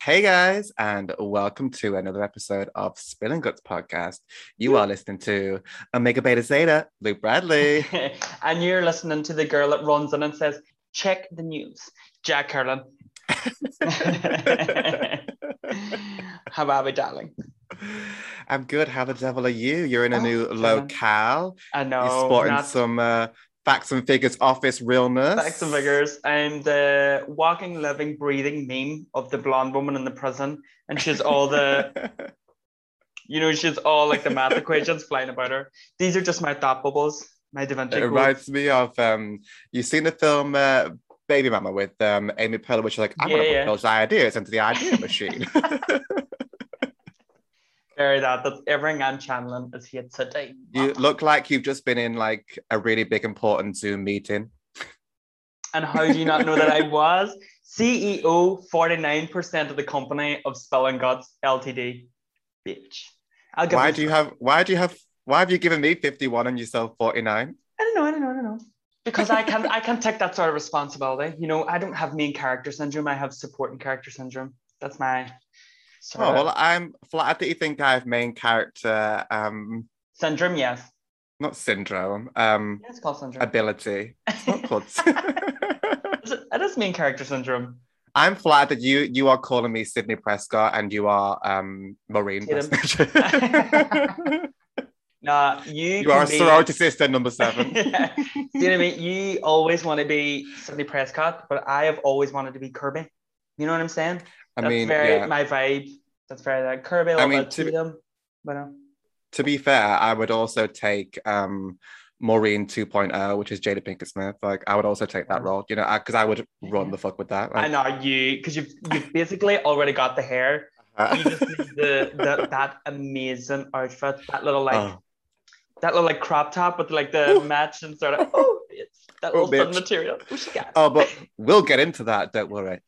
Hey guys, and welcome to another episode of Spilling Guts podcast. You are listening to Omega Beta Zeta, Luke Bradley. And you're listening to the girl that runs in and says, check the news, Jack Carlin. How are we, darling? I'm good. How the devil are you? You're in a new chilling. locale. I know. You're sporting some facts and figures office realness. Facts and figures. I'm the walking, living, breathing meme of the blonde woman in the prison. And she's all the, she's all like the math equations flying about her. These are just my thought bubbles, my Da Vinci It Code. reminds me of, you've seen the film Baby Mama with Amy Poehler, which is like, I'm going to put those ideas into the idea machine. Very that's everything I'm channeling is here today. You look like you've just been in like a really big important Zoom meeting. And how do you not know that I was CEO 49% of the company of Spilling Guts Ltd? Bitch. Why have you given me 51 and yourself 49? I don't know. Because I can take that sort of responsibility. I don't have main character syndrome. I have supporting character syndrome. That's my well, I'm flattered that you think I have main character syndrome, yes. Not syndrome. It's called syndrome. Ability. It's not called It is main character syndrome. I'm flattered that you are calling me Sydney Prescott and you are Maureen Prescott. Nah, you are a sorority sister number 7. Yeah. You know what I mean? You always want to be Sydney Prescott, but I have always wanted to be Kirby. You know what I'm saying? That's very my vibe. That's very like Kirby. To be fair, I would also take Maureen 2.0, which is Jada Pinkett Smith. Like, I would also take that role, because I would run the fuck with that. Like, I know because you've basically already got the hair. You just need that amazing outfit, that little crop top with like the match and sort of that little sun material. But we'll get into that. Don't worry.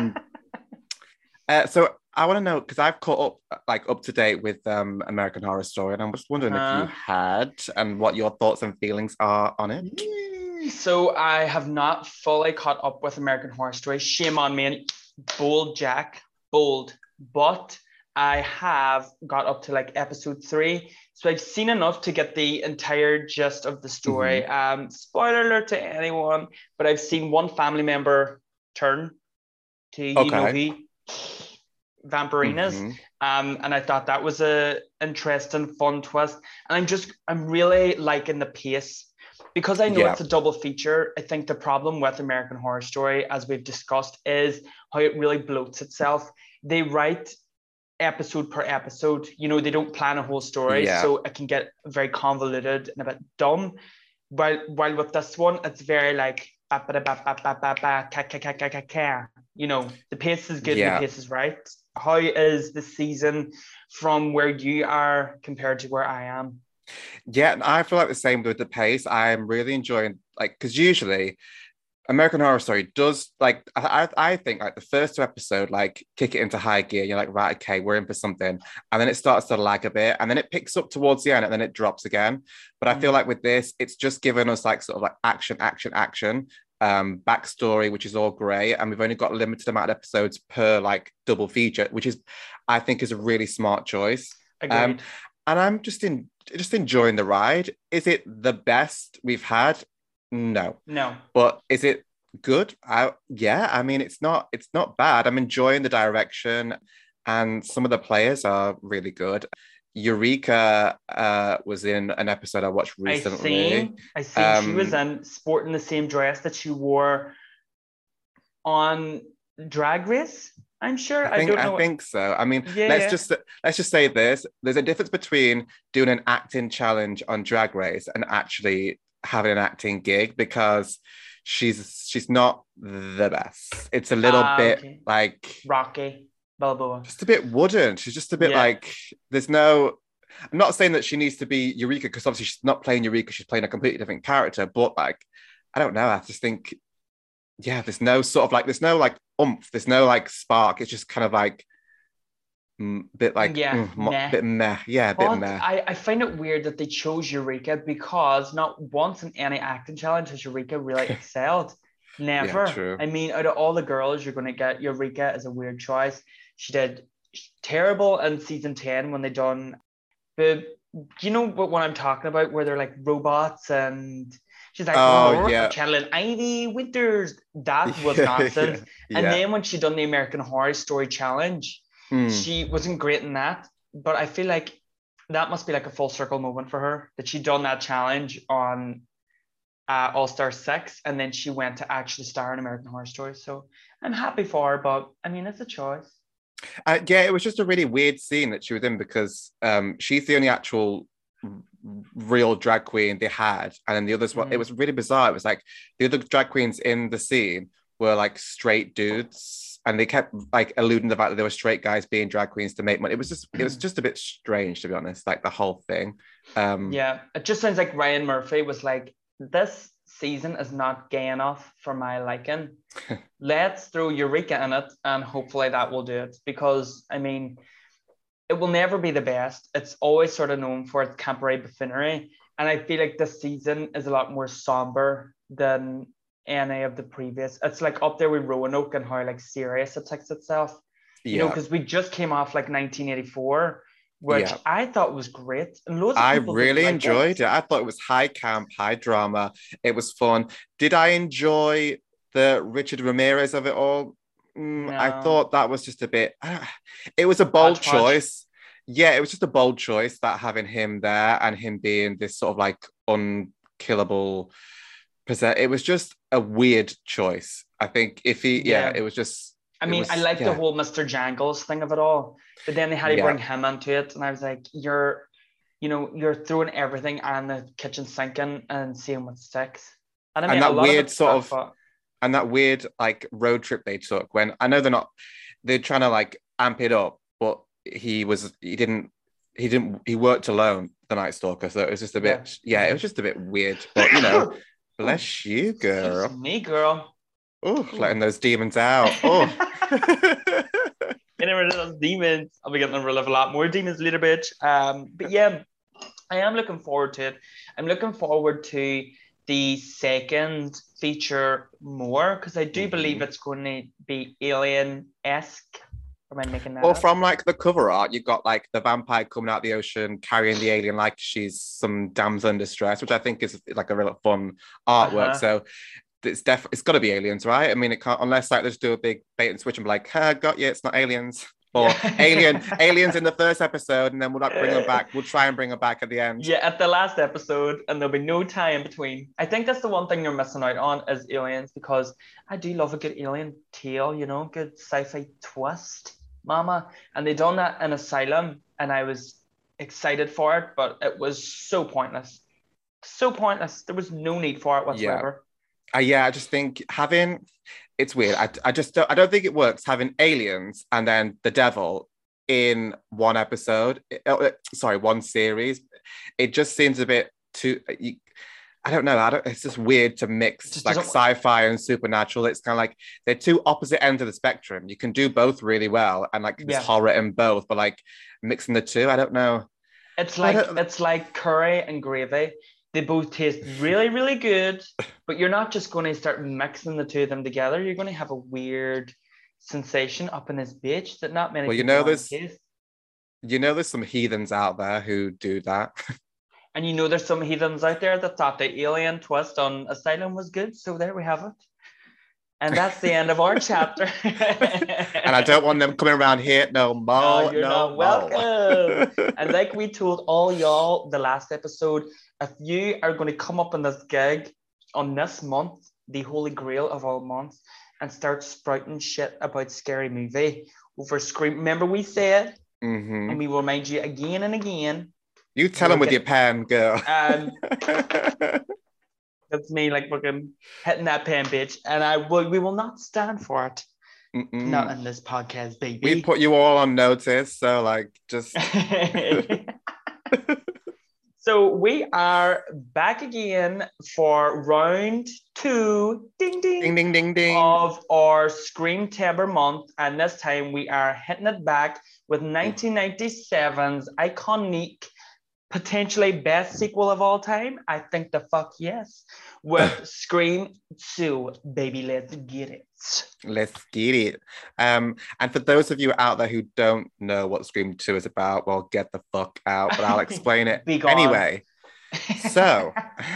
So I want to know, because I've caught up to date with American Horror Story, and I'm just wondering if you had and what your thoughts and feelings are on it. So I have not fully caught up with American Horror Story. Shame on me. Bold, Jack. Bold. But I have got up to like episode 3. So I've seen enough to get the entire gist of the story. Mm-hmm. Spoiler alert to anyone, but I've seen one family member turn to Vampirinas. Mm-hmm. And I thought that was a interesting, fun twist. And I'm really liking the pace. Because I know it's a double feature, I think the problem with American Horror Story, as we've discussed, is how it really bloats itself. They write episode per episode. They don't plan a whole story, so it can get very convoluted and a bit dumb. While with this one, it's very like the pace is good, the pace is right. How is the season from where you are compared to where I am? Yeah, I feel like the same with the pace. I am really enjoying, because usually American Horror Story does, I think, the first 2 episodes, kick it into high gear. You're like, right, okay, we're in for something. And then it starts to lag a bit, and then it picks up towards the end, and then it drops again. But I feel like with this, it's just given us, action, backstory, which is all great. And we've only got a limited amount of episodes per, double feature, which is, I think, is a really smart choice. Agreed. And I'm just enjoying the ride. Is it the best we've had? No. But is it good? It's not bad. I'm enjoying the direction, and some of the players are really good. Eureka was in an episode I watched recently. I seen she was in sporting the same dress that she wore on Drag Race. I'm sure. I think so. Let's just say this. There's a difference between doing an acting challenge on Drag Race and actually having an acting gig, because she's not the best. It's a little bit like Rocky Balboa. Just a bit wooden. She's just a bit there's no... I'm not saying that she needs to be Eureka, because obviously she's not playing Eureka, she's playing a completely different character, but I don't know. I just think there's no sort of there's no oomph, there's no spark. It's just kind of bit meh. Bit meh. Yeah, a bit meh. I find it weird that they chose Eureka, because not once in any acting challenge has Eureka really excelled. Never. Yeah, true. Out of all the girls, you're going to get Eureka as a weird choice. She did terrible in season 10 when they done the, you know what I'm talking about, where they're like robots and she's like, Oh oh, yeah. channeling Ivy Winters. That was Yeah, nonsense. yeah, And yeah. then when she done the American Horror Story Challenge, Mm. she wasn't great in that. But I feel like that must be like a full circle moment for her, that she done that challenge on All Star 6, and then she went to actually star in American Horror Story. So I'm happy for her, but I mean, it's a choice. Yeah, it was just a really weird scene that she was in because she's the only actual real drag queen they had, and then the others were. It was really bizarre. It was like the other drag queens in the scene were like straight dudes, and they kept like alluding to the fact that they were straight guys being drag queens to make money. It was just a bit strange, to be honest. Like the whole thing. Yeah, it just sounds like Ryan Murphy was like, this season is not gay enough for my liking. Let's throw Eureka in it, and hopefully that will do it. Because I mean, it will never be the best. It's always sort of known for its cabaret buffoonery, and I feel like this season is a lot more somber than any of the previous. It's like up there with Roanoke and how like serious it takes itself. You know, yeah, because we just came off like 1984, which yeah. I thought was great, and loads of I people didn't really like it. enjoyed it. I thought it was high camp, high drama. It was fun. Did I enjoy the Richard Ramirez of it all? I No, thought that was just a bit. It was a bold hodgepodge. choice. Yeah, it was just a bold choice that having him there and him being this sort of like unkillable present. It was just a weird choice. I think if he, yeah, Yeah. it was just, I it mean, I was, like the yeah, whole Mr. Jangles thing of it all, but then they had to yeah, bring him into it, and I was like, you're throwing everything on the kitchen sink and seeing what sticks. And I mean, and a that lot of weird it sort stuck, of but and that weird like road trip they took when I know they're trying to like amp it up, but he worked alone, the Night Stalker, so it was just a yeah. bit, yeah, it was just a bit weird, but you know, Oh, bless you, excuse girl. me, girl. Oh, letting Ooh. those demons out. Oh. Getting rid of those demons. I'll be getting rid of a lot more demons later, bitch. But yeah, I am looking forward to it. I'm looking forward to the second feature more because I do believe Mhm. it's going to be alien-esque. Or am I making that Well, up? from like the cover art, you've got like the vampire coming out of the ocean carrying the alien like she's some damsel in distress, which I think is like a real fun artwork. Uh-huh. So it's got to be aliens, right? I mean, it can't unless like they just do a big bait and switch and be like, got you, it's not aliens. Or aliens in the first episode, and then we'll not bring them Yeah. back. We'll try and bring them back at the end. Yeah, at the last episode, and there'll be no tie in between. I think that's the one thing you're missing out on is aliens, because I do love a good alien tale, good sci-fi twist, mama. And they done that in Asylum, and I was excited for it, but it was so pointless. So pointless. There was no need for it Yeah, whatsoever. yeah. I just think having it's weird. I don't think it works having aliens and then the devil in one episode. Sorry, one series. It just seems a bit too. I don't know. It's just weird to It mix just like doesn't. sci-fi and supernatural. It's kind of like they're two opposite ends of the spectrum. You can do both really well, and like there's Yeah. horror in both, but like mixing the two, I don't know. It's I like don't. it's like curry and gravy. They both taste really, really good, but you're not just going to start mixing the two of them together. You're going to have a weird sensation up in this bitch that not many Well, people want to taste. there's some heathens out there who do that. And there's some heathens out there that thought the alien twist on Asylum was good. So there we have it. And that's the end of our chapter. And I don't want them coming around here no No, more, you're no not more. welcome. And like we told all y'all the last episode, if you are going to come up in this gig on this month, the holy grail of all months, and start sprouting shit about Scary Movie over Scream. Remember we said, and Hmm. we will remind you again and again, You tell we're them with your getting, pen, girl. that's me like fucking hitting that pen, bitch. And we will not stand for it. Not Mm-mm. in this podcast, We baby. put you all on notice, so like just So we are back again for round 2, ding ding ding, ding ding ding. of our Scream Timber month. And this time we are hitting it back with 1997's iconic potentially best sequel of all time? I think the fuck yes. With Scream 2, baby, let's get it. Let's get it. And for those of you out there who don't know what Scream 2 is about, well, get the fuck out, but I'll explain it Be gone. anyway. So,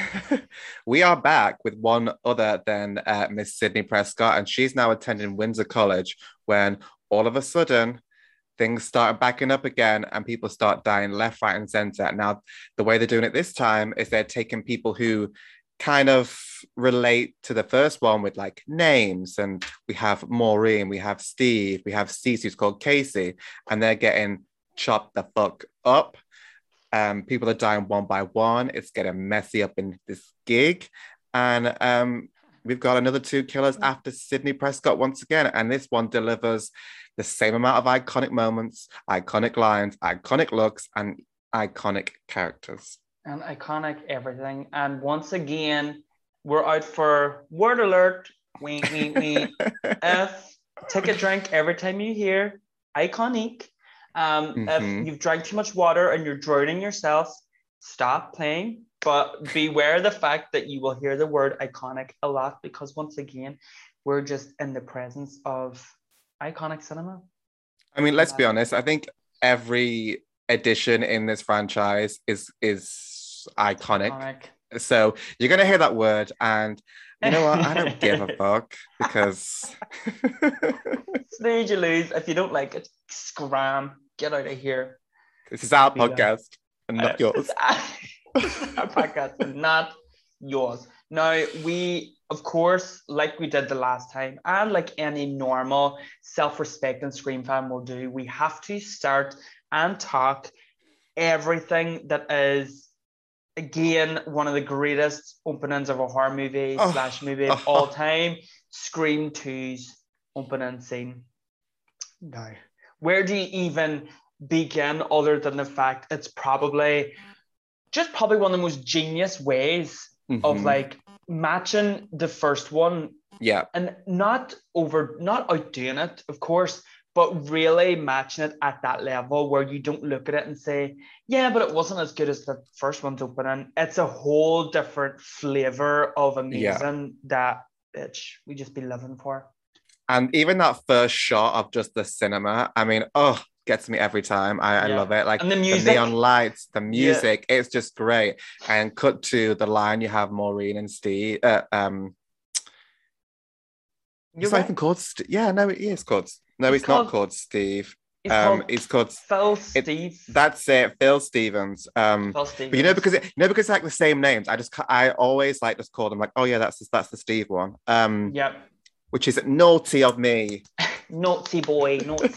we are back with one other than Miss Sydney Prescott, and she's now attending Windsor College when all of a sudden things start backing up again and people start dying left, right, and center. Now, the way they're doing it this time is they're taking people who kind of relate to the first one with like names, and we have Maureen, we have Steve, we have Cece, who's called Casey, and they're getting chopped the fuck up. People are dying one by one. It's getting messy up in this gig. And we've got another 2 killers after Sydney Prescott once again. And this one delivers the same amount of iconic moments, iconic lines, iconic looks, and iconic characters. And iconic everything. And once again, we're out for word alert. Wink, wink, wink. Take a drink every time you hear iconic. If you've drank too much water and you're drowning yourself, stop playing. But beware the fact that you will hear the word iconic a lot, because once again, we're just in the presence of iconic cinema. I mean, let's be honest. I think every edition in this franchise is iconic. So you're gonna hear that word, and you know what? I don't give a fuck, because snooze you lose. If you don't like it, scram, get out of here. This is our podcast and not yours. Our podcast and not yours. Now, we, of course, like we did the last time, and like any normal self-respecting Scream fan will do, we have to start and talk everything that is, again, one of the greatest openings of a horror movie / movie of all time, Scream 2's opening scene. Now, where do you even begin other than the fact it's probably one of the most genius ways of like matching the first one. Yeah. And not outdoing it, of course, but really matching it at that level where you don't look at it and say, yeah, but it wasn't as good as the first one's opening. It's a whole different flavor of amazing that bitch we just be living for. And even that first shot of just the cinema, I mean, gets me every time. I love it. Like, and the music, the neon lights, the music, it's just great. And cut to the line, you have Maureen and Steve. It's not even called Steve. Yeah, no, it is called. No, it's not called Steve. It's called Phil Steve. That's it, Phil Stevens. Phil Stevens. But because it's like the same names. I always like just call them like, oh yeah, that's the Steve one. Yep. Which is naughty of me. Naughty boy.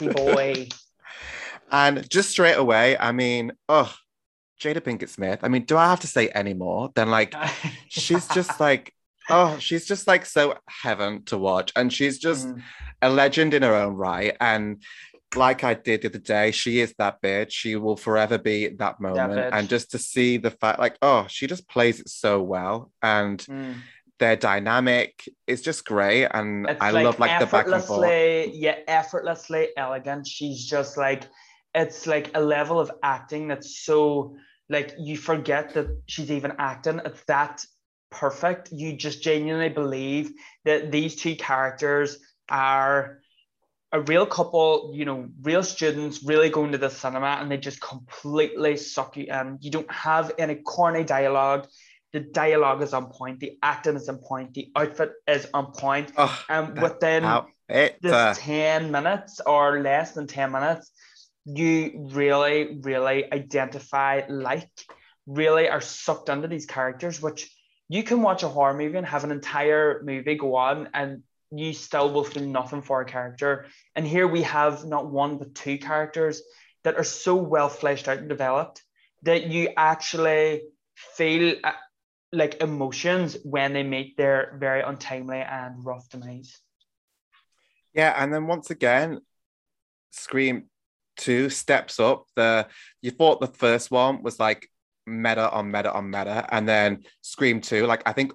And just straight away, I mean, Jada Pinkett Smith. I mean, do I have to say any more than like, she's just like, she's just like so heaven to watch. And she's just a legend in her own right. And like I did the other day, she is that bitch. She will forever be that moment. And just to see the fact, like, she just plays it so well. And their dynamic is just great. And I love like the back and forth. Yeah, effortlessly elegant. She's just like, it's like a level of acting that's so, like, you forget that she's even acting. It's that perfect. You just genuinely believe that these two characters are a real couple, you know, real students really going to the cinema, and they just completely suck you in. You don't have any corny dialogue. The dialogue is on point. The acting is on point. The outfit is on point. And within this 10 minutes or less than 10 minutes, you really, really identify, really are sucked into these characters, which you can watch a horror movie and have an entire movie go on and you still will feel nothing for a character. And here we have not one, but 2 characters that are so well fleshed out and developed that you actually feel like emotions when they meet their very untimely and rough demise. Yeah, and then once again, Scream 2 steps up. You thought the first one was like meta on meta on meta, and then Scream 2, like I think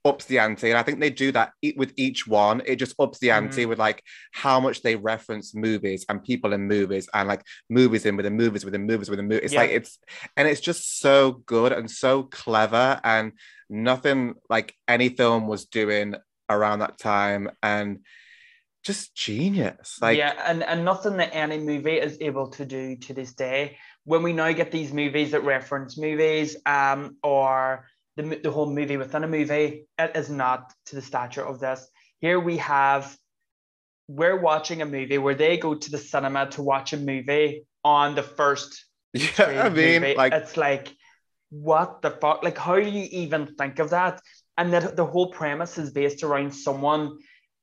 ups the ante. And I think they do that with each one. It just ups the ante with like how much they reference movies and people in movies and like movies in within movies within movies within movies. It's like it's just so good and so clever, and nothing like any film was doing around that time, and just genius. Like, and nothing that any movie is able to do to this day. When we now get these movies that reference movies, or the whole movie within a movie, it is not to the stature of this. Here we're watching a movie where they go to the cinema to watch a movie on the first movie. Like, it's like, what the fuck? Like, how do you even think of that? And that the whole premise is based around someone,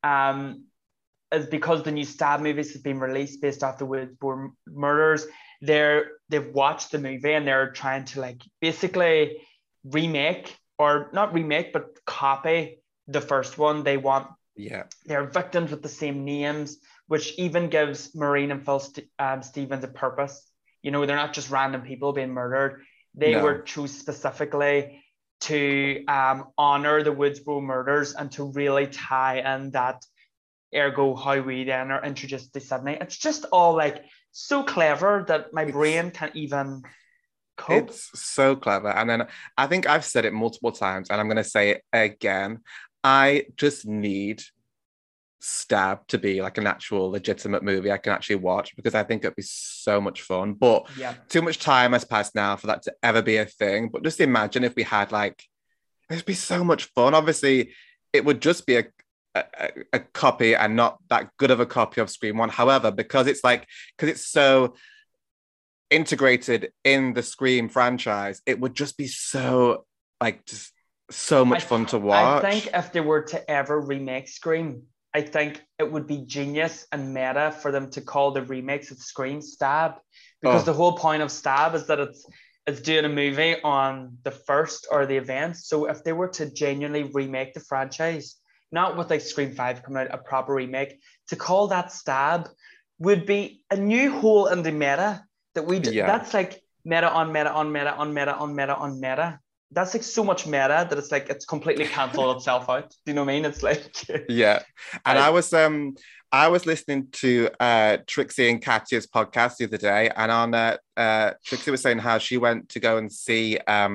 is because the new Stab movies have been released based off the Woodsboro murders. They've watched the movie and they're trying to like basically remake, or not remake, but copy the first one. They want their victims with the same names, which even gives Maureen and Phil Stevens a purpose. You know, they're not just random people being murdered. They were chosen specifically to honor the Woodsboro murders and to really tie in that, ergo how we then are introduced to Sydney. It's just all like so clever that my brain can't even cope. It's so clever. And then I think I've said it multiple times, and I'm going to say it again. I just need Stab to be like an actual legitimate movie I can actually watch, because I think it'd be so much fun. But too much time has passed now for that to ever be a thing. But just imagine if we had like, it'd be so much fun. Obviously, it would just be a copy and not that good of a copy of Scream 1. However, because it's so integrated in the Scream franchise, it would just be so like just so much fun to watch. I think if they were to ever remake Scream, I think it would be genius and meta for them to call the remakes of Scream Stab, because the whole point of Stab is that it's doing a movie on the first or the events. So if they were to genuinely remake the franchise, not with like Scream 5 coming out, a proper remake, to call that Stab would be a new hole in the meta that that's like meta on meta on meta on meta on meta on meta. That's like so much meta that it's like it's completely cancelled itself out. Do you know what I mean? It's like And I was listening to Trixie and Katya's podcast the other day, and on Trixie was saying how she went to go and see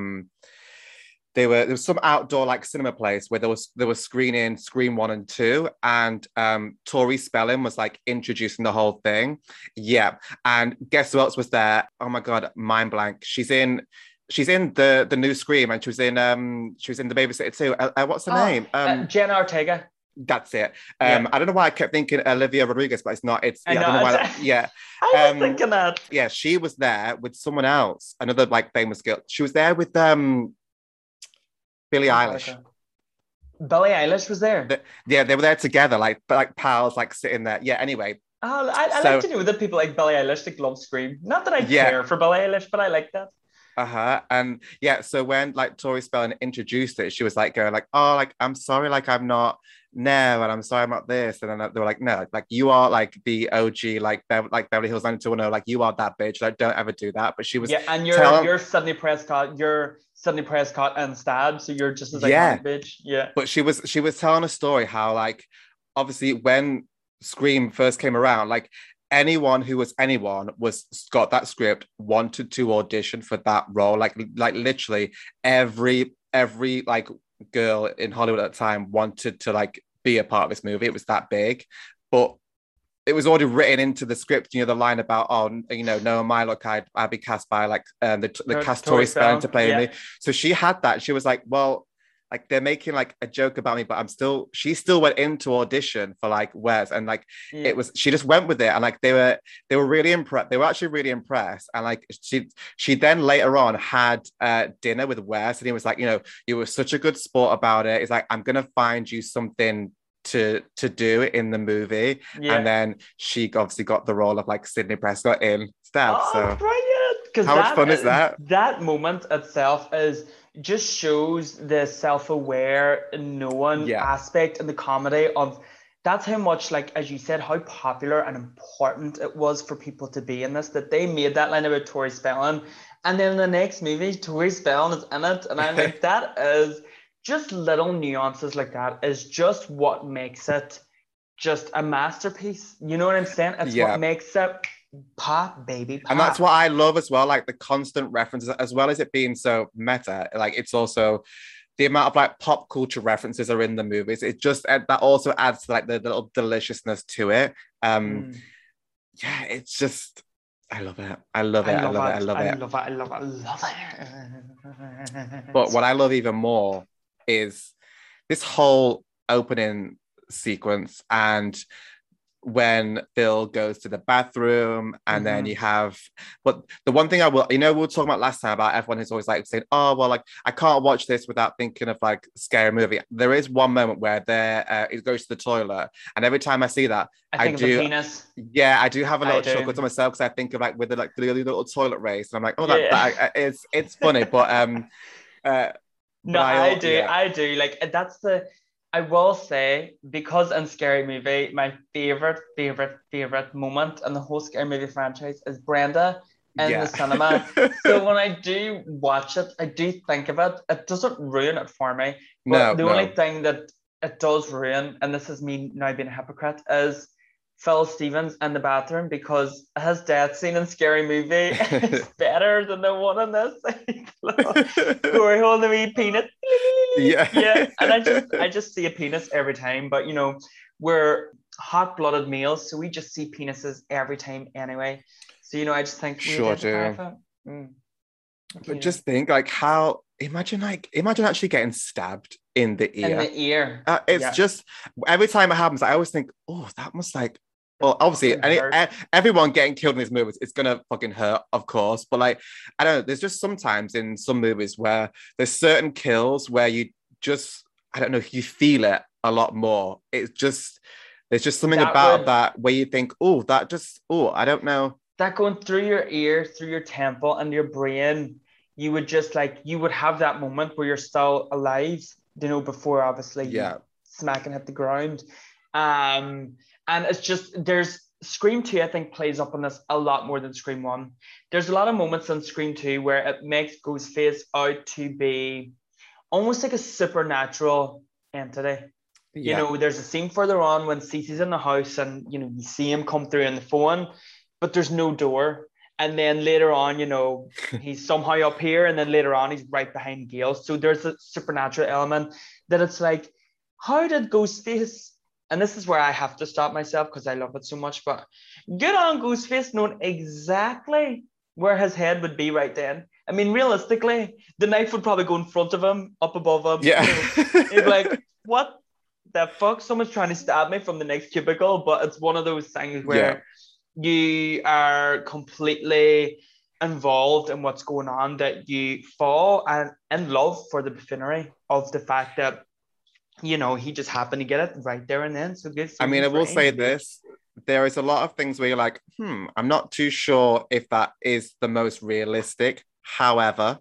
there was some outdoor like cinema place where there was screening Scream 1 and 2, and Tori Spelling was like introducing the whole thing. And guess who else was there? Oh my god, mind blank. She's in the new Scream, and she was in The Babysitter too. What's her name? Jenna Ortega. That's it. I don't know why I kept thinking Olivia Rodriguez, but it's not. I don't know why. I was thinking that. Yeah, she was there with someone else, another like famous girl. She was there with Billie Eilish. Billie Eilish was there. They were there together, like pals, like sitting there. Yeah. Anyway. I like to know that people like Billie Eilish like love Scream. Not that I care for Billie Eilish, but I like that. And so when like Tori Spelling introduced it, she was like going like, oh, like I'm sorry, like I'm not no, and I'm sorry I'm not this, and then they were like, no, like you are like the OG, like Beverly Hills 90210, like you are that bitch, like don't ever do that. But she was and you're Sidney Prescott, and Stab, so you're just as like bitch. But she was telling a story how like obviously when Scream first came around, like anyone who was got that script wanted to audition for that role, like literally every like girl in Hollywood at the time wanted to like be a part of this movie. It was that big, but it was already written into the script, you know, the line about, oh, you know, no, my look, I'd be cast by like the cast Tori Spelling to play me. So she had that. She was like, well, like they're making like a joke about me, but she still went into audition for like Wes, and like she just went with it, and like they were really impressed. They were actually really impressed, and like she then later on had dinner with Wes, and he was like, you know, you were such a good sport about it. It's like, I'm gonna find you something to do in the movie, and then she obviously got the role of like Sidney Prescott in Stab. So brilliant! How much fun is that? That moment itself just shows the self-aware knowing aspect in the comedy of that's how much, like as you said, how popular and important it was for people to be in this, that they made that line about Tori Spelling, and then in the next movie Tori Spelling is in it, and I'm like, that is just little nuances like that is just what makes it just a masterpiece. You know what I'm saying? It's what Yeah. makes it pop, baby, And that's pop. what I love as well, like the constant references, as well as it being so meta. Like it's also the amount of like pop culture references are in the movies. It just that also adds to like the little deliciousness to it. Mm. Yeah, it's just I love it. I love I it. I love love it. I it. love I it. love it. I love it. I love But it. what I love even more is this whole opening sequence and when Phil goes to the bathroom and then you Mhm. have but the one thing I will we were talking about last time about everyone who's always like saying, oh well, like I can't watch this without thinking of like scary movie. There is one moment where it goes to the toilet and every time I see that I I think of the do penis. yeah, I do have a I little chuckle do. to myself because I think of like with the little toilet race and I'm like, oh Yeah. it's funny uh No, but I do. yeah I do. Like that's the. I will say because in Scary Movie, my favorite moment in the whole Scary Movie franchise is Brenda in the yeah cinema. So when I do watch it, I do think of it. It doesn't ruin it for me, but no the only no thing that it does ruin, and this is me now being a hypocrite, is Phil Stevens in the bathroom because his death scene in Scary Movie is better than the one in this. Corey holding the wee peanut. yeah Yeah, and I just see a penis every time, but we're hot-blooded males, so we just see penises every time anyway. So I just think we sure identify do. with it. But just think like how imagine actually getting stabbed in the In ear. the ear. It's Yeah, just every time it happens, I always think, oh, that must like it well, obviously, fucking hurt. everyone getting killed in these movies, it's gonna fucking hurt, of course. But like, I don't know. There's just sometimes in some movies where there's certain kills where you just, I don't know, you feel it a lot more. It's just there's just something That about would that where you think, oh, that just, oh, I don't know. that going through your ear, through your temple, and your brain, you would just like you would have that moment where you're still alive, before obviously you Yeah, smack and hit the ground. Um, and it's just there's Scream 2, I think, plays up on this a lot more than Scream 1. There's a lot of moments in Scream 2 where it makes Ghostface out to be almost like a supernatural entity. yeah. There's a scene further on when Cece's in the house and you see him come through on the phone, but there's no door. And then later on, he's somehow up here, and then later on he's right behind Gale. So there's a supernatural element that it's like, how did Ghostface? And this is where I have to stop myself because I love it so much. But good on Ghostface knowing exactly where his head would be right then. I mean, realistically, the knife would probably go in front of him, up above him. Yeah. He'd be like, "What the fuck? Someone's trying to stab me from the next cubicle." But it's one of those things Yeah. where you are completely involved in what's going on that you fall and in love for the buffoonery of the fact that he just happened to get it right there and then. So good I for mean, him I for will say enjoying it. this. There is a lot of things where you're like, I'm not too sure if that is the most realistic. However,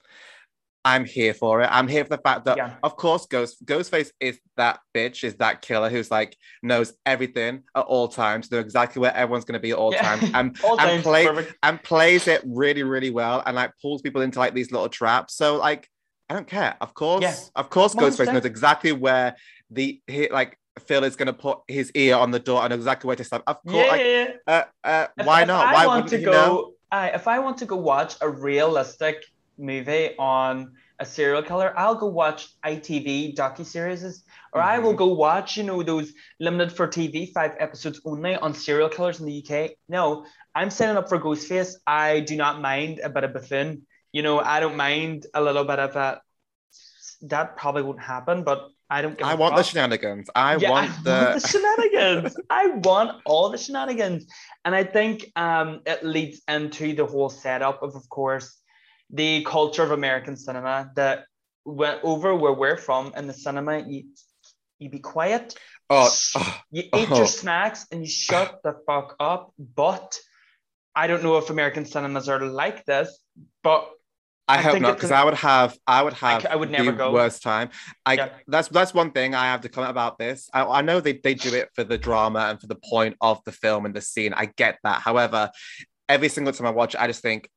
I'm here for it. I'm here for the fact that, Yeah. of course, Ghostface is that bitch, is that killer who's like knows everything at all times, knows exactly where everyone's going to be at all Yeah. times, and All and times play perfect. and plays it really, really well, and like pulls people into like these little traps. So like, I don't care. Yeah. Of course, Ghostface knows 100%. exactly where like Phil is going to put his ear on the door and exactly where to stop. Of course, Yeah, like, yeah, if why if not? I Why want wouldn't to he know? go, if I want to go watch a realistic movie on a serial killer, I'll go watch ITV docuseries, or I will Mm-hmm. go watch, those limited for TV 5 episodes only on serial killers in the UK. No, I'm signing up for Ghostface. I do not mind a bit of buffoon. I don't mind a little bit of a. That probably won't happen, but I don't give I a want the fuck. shenanigans. I Yeah, I want want the the shenanigans. I want all the shenanigans. And I think it leads into the whole setup of course, the culture of American cinema that went over where we're from in the cinema, you be quiet, oh, oh, you eat your oh. snacks and you shut the fuck up. But I don't know if American cinemas are like this, but I I hope think not, it's because an I would have I would the never go. worst time. Like Yeah. that's one thing I have to comment about this. I know they do it for the drama and for the point of the film and the scene. I get that. However, every single time I watch it, I just think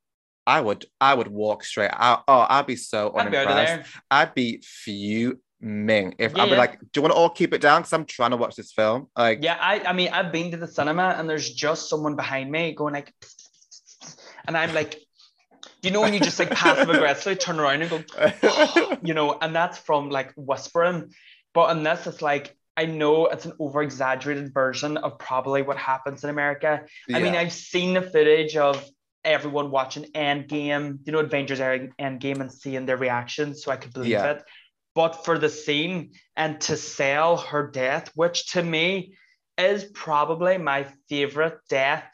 I would walk straight out. Oh, I'd be so I'd be out of unimpressed. there. I'd be fuming if Yeah, I'd be yeah. like, do you want to all keep it down? Because I'm trying to watch this film. Like, Yeah, I mean, I've been to the cinema and there's just someone behind me going like, and I'm like, when you just like passive aggressively turn around and go, and that's from like whispering. But in this, it's like, I know it's an over exaggerated version of probably what happens in America. I mean, yeah, I've seen the footage of everyone watching Endgame, Avengers Endgame and seeing their reactions, so I could believe yeah, it. But for the scene and to sell her death, which to me is probably my favorite death,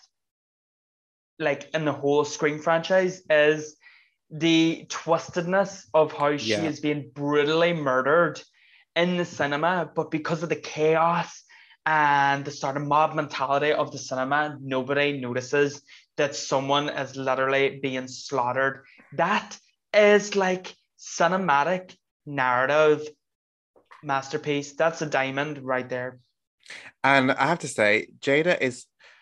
like in the whole Scream franchise, is the twistedness of how she yeah. is being brutally murdered in the cinema, but because of the chaos and the sort of mob mentality of the cinema, nobody notices that someone is literally being slaughtered. That is like cinematic narrative masterpiece. That's a diamond right there. And I have to say, Jada is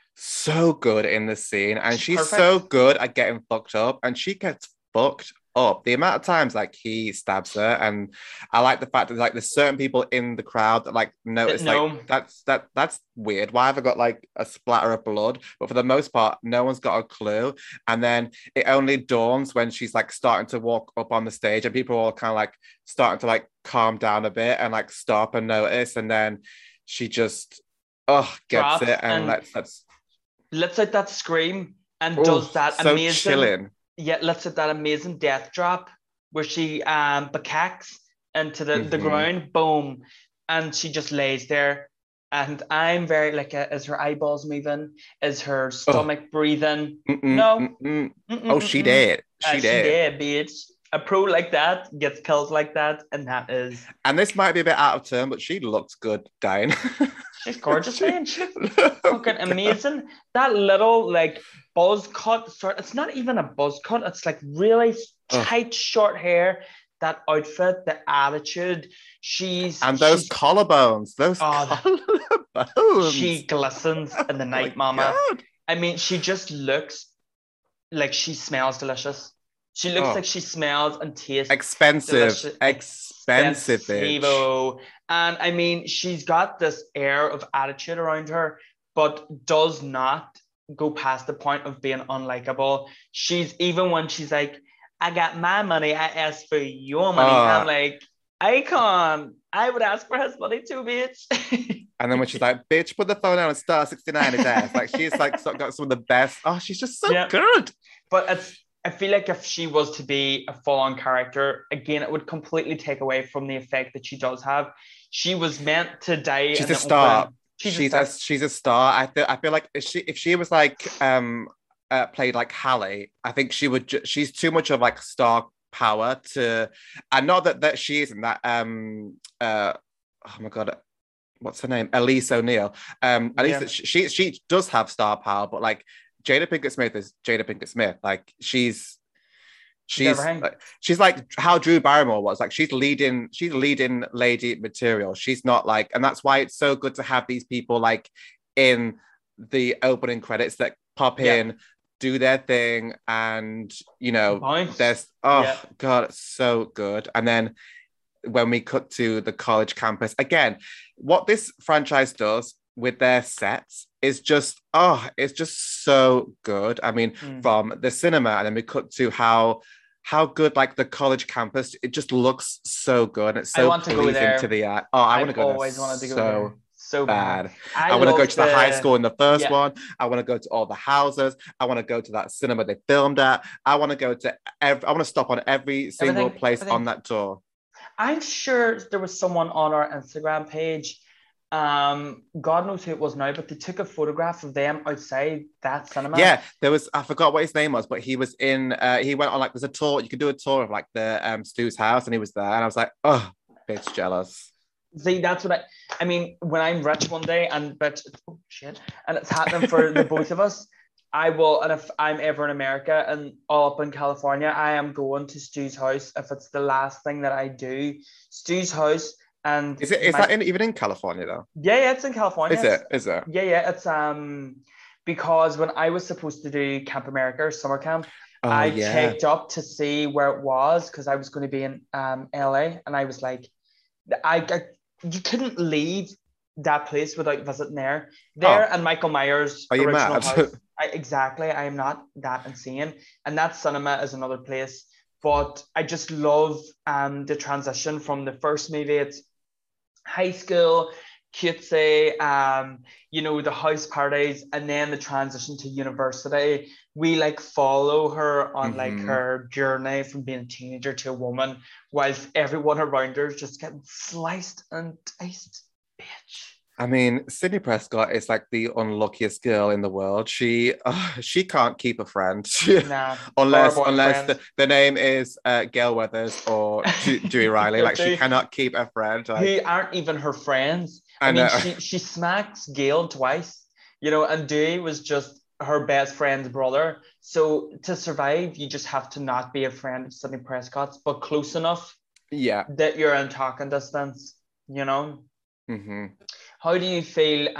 so good in the scene, and She's she's so perfect. good at getting fucked up, and she gets fucked up. The amount of times like he stabs her, and I like the fact that like there's certain people in the crowd that like That notice like no, that's weird. Why have I got like a splatter of blood? But for the most part, no one's got a clue. And then it only dawns when she's like starting to walk up on the stage, and people are all kind of like starting to like calm down a bit and like stop and notice, and then she just gets drops it and and let's lets out that scream and oh does that so amazing, chilling. yeah, lets out that amazing death drop where she backs into the Mm-hmm. ground, boom, and she just lays there. And I'm very like, is her eyeballs moving? Is her Oh, stomach breathing? mm-mm, No. mm-mm. Oh, she Mm-mm-mm-mm. did. She She did. did, bitch. A pro like that gets killed like that, and that is And this might be a bit out of turn, but she looked good dying. she's gorgeous, She man. She looks fucking looked good. amazing. That little like buzz cut, sort it's not even a buzz cut. It's like really Oh, tight, short hair. That outfit, the attitude. She's and those she's collarbones, those oh, collarbones. she glistens in the Oh my night, mama. God. I mean, she just looks like she smells delicious. She looks like Oh, she smells and tastes expensive, delicious, expensive bitch. expensivo. And I mean, she's got this air of attitude around her, but does not go past the point of being unlikable. She's even when she's like, I got my money, I asked for your money. I'm Uh, like, Icon, I would ask for his money too, bitch. and then when she's like, bitch, put the phone down and star 69 his ass. Like she's like got some of the best. Oh, she's just so Yeah. good. But I feel like if she was to be a full-on character, again, it would completely take away from the effect that she does have. She was meant to die She's in a the star. opening. She's a star. She's a star. I feel like if she was like played like Halle, I think she would she's too much of like star power to, and not that she isn't that oh my god, what's her name? Elise O'Neill. At least Yeah. that she does have star power, but like Jada Pinkett Smith is Jada Pinkett Smith. Like She's she's everything. she's like how Drew Barrymore was. Like she's leading lady material. She's not like, and that's why it's so good to have these people like in the opening credits that pop Yeah. in, do their thing, and Bounce. there's oh Yeah. god, it's so good. And then when we cut to the college campus again, what this franchise does with their sets is just it's just so good. I mean, Mm. from the cinema, and then we cut to how good like the college campus, it just looks so good and it's I so want to go pleasing to there. the eye. Oh, I want I've to go there always wanted to go there so so bad. bad. I I want to go love to the high the school in the first yeah. one. I want to go to all the houses. I want to go to that cinema they filmed at. I want to go to I want to stop on every single Everything. place Everything. on that tour. I'm sure there was someone on our Instagram page. God knows who it was now, but they took a photograph of them outside that cinema. Yeah, there was, I forgot what his name was, but he was in he went on like there's a tour, you could do a tour of like the Stu's house, and he was there, and I was like, oh, bitch jealous. See, that's what I mean. When I'm rich one day and bitch, oh shit, and it's happening for the both of us, I will. And if I'm ever in America and all up in California, I am going to Stu's house if it's the last thing that I do. Stu's house and Is that even in California though? yeah, it's in California. Is it? Is it? Yeah, it's because when I was supposed to do Camp America or summer camp, Oh I yeah. checked up to see where it was because I was going to be in LA, and I was like, I you couldn't leave that place without visiting there. Oh, There and Michael Myers' are you original mad? house. Exactly. I am not that insane, and that cinema is another place. But I just love the transition from the first movie. It's high school, cutesy, the house parties, and then the transition to university. We like follow her on like hmm her journey from being a teenager to a woman, whilst everyone around her is just getting sliced and diced. Bitch. I mean, Sydney Prescott is like the unluckiest girl in the world. She can't keep a friend Nah, or a unless boyfriend. the name is Gail Weathers or Dewey Riley. Like she cannot keep a friend. Who Like aren't even her friends. I I mean, know. she smacks Gail twice, and Dewey was just her best friend's brother. So to survive, you just have to not be a friend of Sidney Prescott's, but close enough Yeah. that you're in talking distance, you know? hmm How do you feel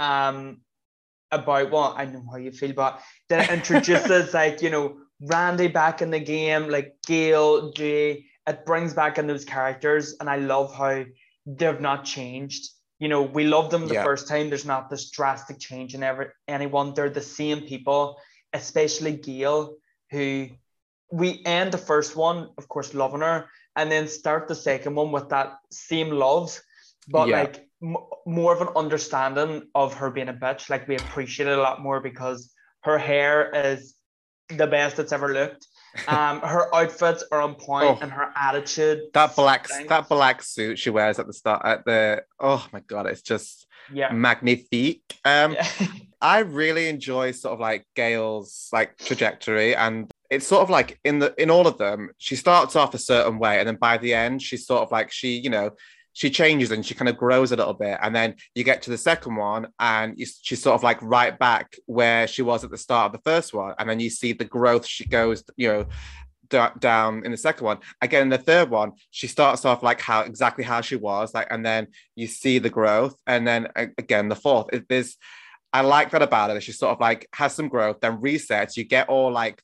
about, well, I know how you feel, but that it introduces like, Randy back in the game, like Gail, Jay, it brings back in those characters, and I love how they've not changed. We loved them the Yeah. first time. There's not this drastic change in anyone. They're the same people, especially Gail, who we end the first one, of course, loving her, and then start the second one with that same love, but Yeah. like more of an understanding of her being a bitch. Like we appreciate it a lot more because her hair is the best it's ever looked. Her outfits are on point, Oh, and her attitude that stinks. black suit she wears at the start at the oh my god, it's just Yeah. magnifique. Yeah. I really enjoy sort of like Gail's like trajectory, and it's sort of like in all of them, she starts off a certain way, and then by the end, she's sort of like she changes and she kind of grows a little bit, and then you get to the second one, and she's sort of like right back where she was at the start of the first one, and then you see the growth she goes, down in the second one. Again, in the third one, she starts off like exactly how she was, like, and then you see the growth, and then again the fourth. There's I like that about her. She sort of like has some growth, then resets. You get all like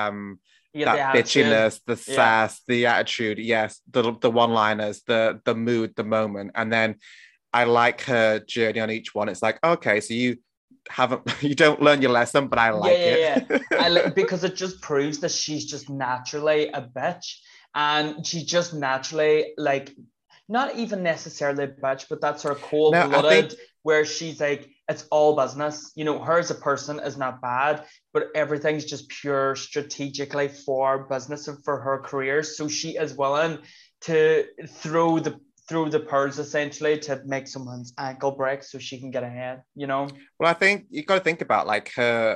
You get the that attitude. bitchiness, the Yeah. sass, the attitude, yes, the one-liners, the mood, the moment. And then I like her journey on each one. It's like, okay, so you don't learn your lesson, but I Yeah, like yeah, it. yeah. I like because it just proves that she's just naturally a bitch, and she just naturally like not even necessarily a bitch, but that sort of No, I think cold-blooded where she's like it's all business. Her as a person is not bad, but everything's just pure strategically for business and for her career. So she is willing to throw the pearls essentially to make someone's ankle break so she can get ahead. well, I think you got to think about like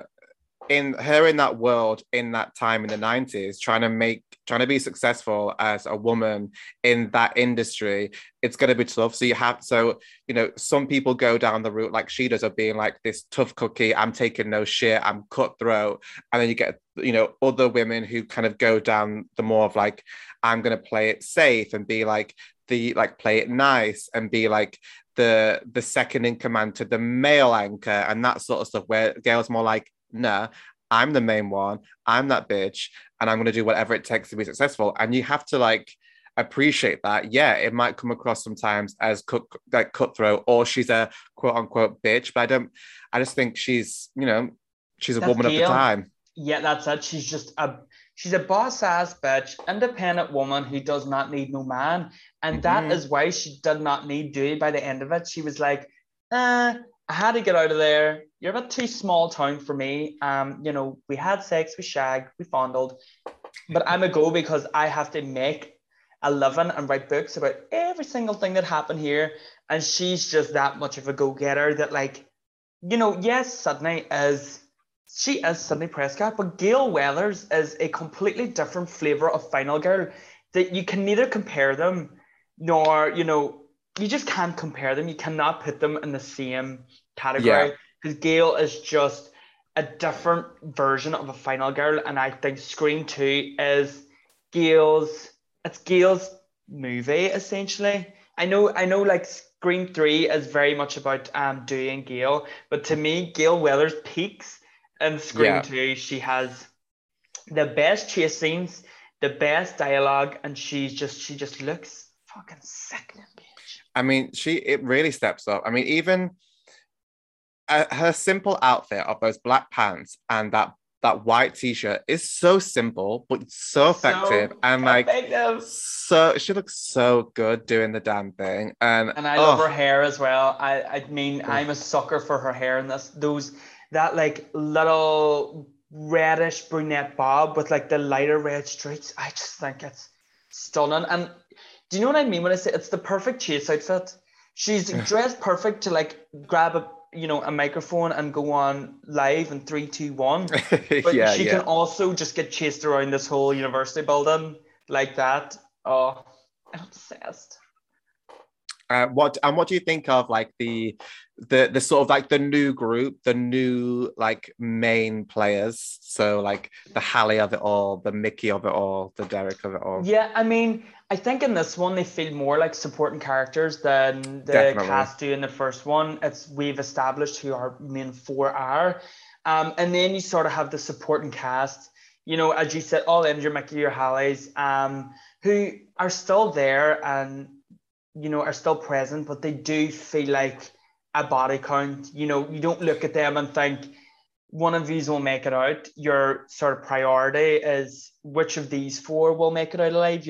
in that world in that time in the 90s trying to be successful as a woman in that industry. It's going to be tough, so some people go down the route like she does of being like this tough cookie, I'm taking no shit, I'm cutthroat, and then you get other women who kind of go down the more of like I'm going to play it safe and be like play it nice and be like the second in command to the male anchor and that sort of stuff, where Gail's more like, nah, I'm the main one. I'm that bitch, and I'm going to do whatever it takes to be successful. And you have to like appreciate that. Yeah, it might come across sometimes as cutthroat, or she's a quote unquote bitch. But I just think she's a That's woman of the Gail. time. Yeah, that's it. She's a boss ass bitch, independent woman who does not need no man. And that hmm is why she did not need Dewey by the end of it. She was like, I had to get out of there. You're a bit too small town for me. We had sex, we shagged, we fondled, but I'm a go because I have to make a living and write books about every single thing that happened here. And she's just that much of a go-getter that like, yes, she is Sydney Prescott, but Gail Weathers is a completely different flavor of Final Girl that you can neither compare them nor, you just can't compare them. You cannot put them in the same Yeah, category because Gail is just a different version of a Final Girl. And I think Scream 2 is Gail's movie essentially. I know like Scream 3 is very much about doing Gail, but to me, Gail Weathers peaks in Scream yeah. 2. She has The best chase scenes, the best dialogue, and she just looks fucking sickening, bitch. I mean, it really steps up. I mean, even her simple outfit of those black pants and that white t-shirt is so simple but so effective, So and like effective. so she looks so good doing the damn thing, and I love her hair as well. I mean, I'm a sucker for her hair, and that like little reddish brunette bob with like the lighter red streaks. I just think it's stunning. And do you know what I mean when I say it's the perfect chase outfit? She's dressed perfect to like grab a microphone and go on live in 3, 2, 1. But she can also just get chased around this whole university building like that. Oh, I'm obsessed. What do you think of like the sort of like the new group, the new like main players? So like the Hallie of it all, the Mickey of it all, the Derek of it all. Yeah, I mean, I think in this one they feel more like supporting characters than the cast do in the first one. We've established who our main four are, and then you sort of have the supporting cast. As you said, all in your Mickey, your Hallies, who are still there and are still present, but they do feel like a body count. You don't look at them and think one of these will make it out. Your sort of priority is which of these four will make it out alive,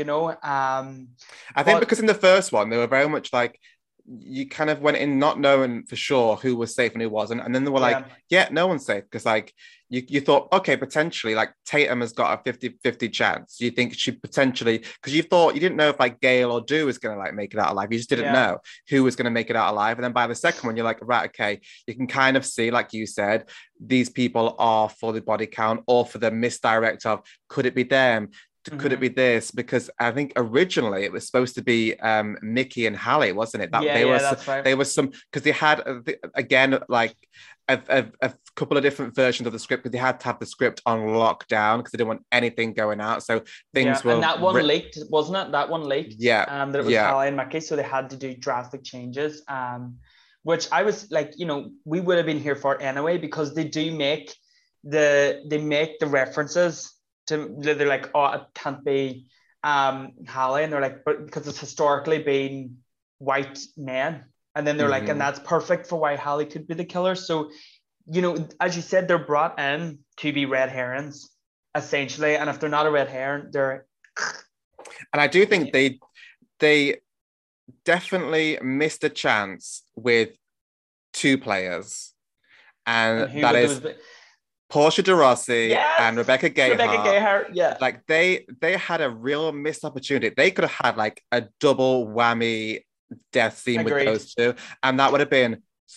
I think because in the first one, they were very much like, you kind of went in not knowing for sure who was safe and who wasn't. And then they were like, yeah, no one's safe. Because like you thought, okay, potentially like Tatum has got a 50-50 chance. You think she potentially, because you didn't know if like Gail or Do was going to like make it out alive. You just didn't know who was going to make it out alive. And then by the second one, you're like, right, okay, you can kind of see, like you said, these people are for the body count or for the misdirect of, could it be them? Could it be this? Because I think originally it was supposed to be Mickey and Hallie, wasn't it? That's right. They were some, because they had again like a couple of different versions of the script, because they had to have the script on lockdown because they didn't want anything going out. So things were. And that one leaked, wasn't it? That one leaked. Yeah. That it was Hallie and Mickey, so they had to do drastic changes. Which I was like, we would have been here for anyway, because they do make the references. They're like, oh, it can't be Hallie, and they're like, but because it's historically been white men, and then they're like, and that's perfect for why Hallie could be the killer. So, as you said, they're brought in to be red herrings essentially, and if they're not a red herring, they're. And I do think they definitely missed a chance with two players, and that is Portia de Rossi and Rebecca Gayheart. Yeah. Like they had a real missed opportunity. They could have had like a double whammy death scene with those two. And that would have been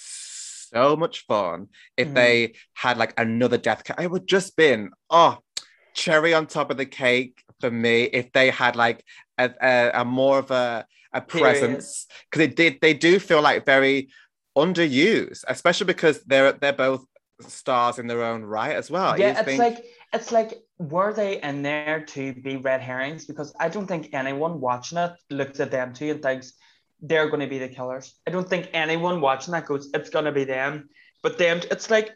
so much fun if they had like another death. It would just been, cherry on top of the cake for me if they had like a more of a presence. Because they do feel like very underused, especially because they're both stars in their own right as well. Yeah, it's like were they in there to be red herrings? Because I don't think anyone watching it looks at them two and thinks they're going to be the killers. I don't think anyone watching that goes, it's going to be them. But them, it's like,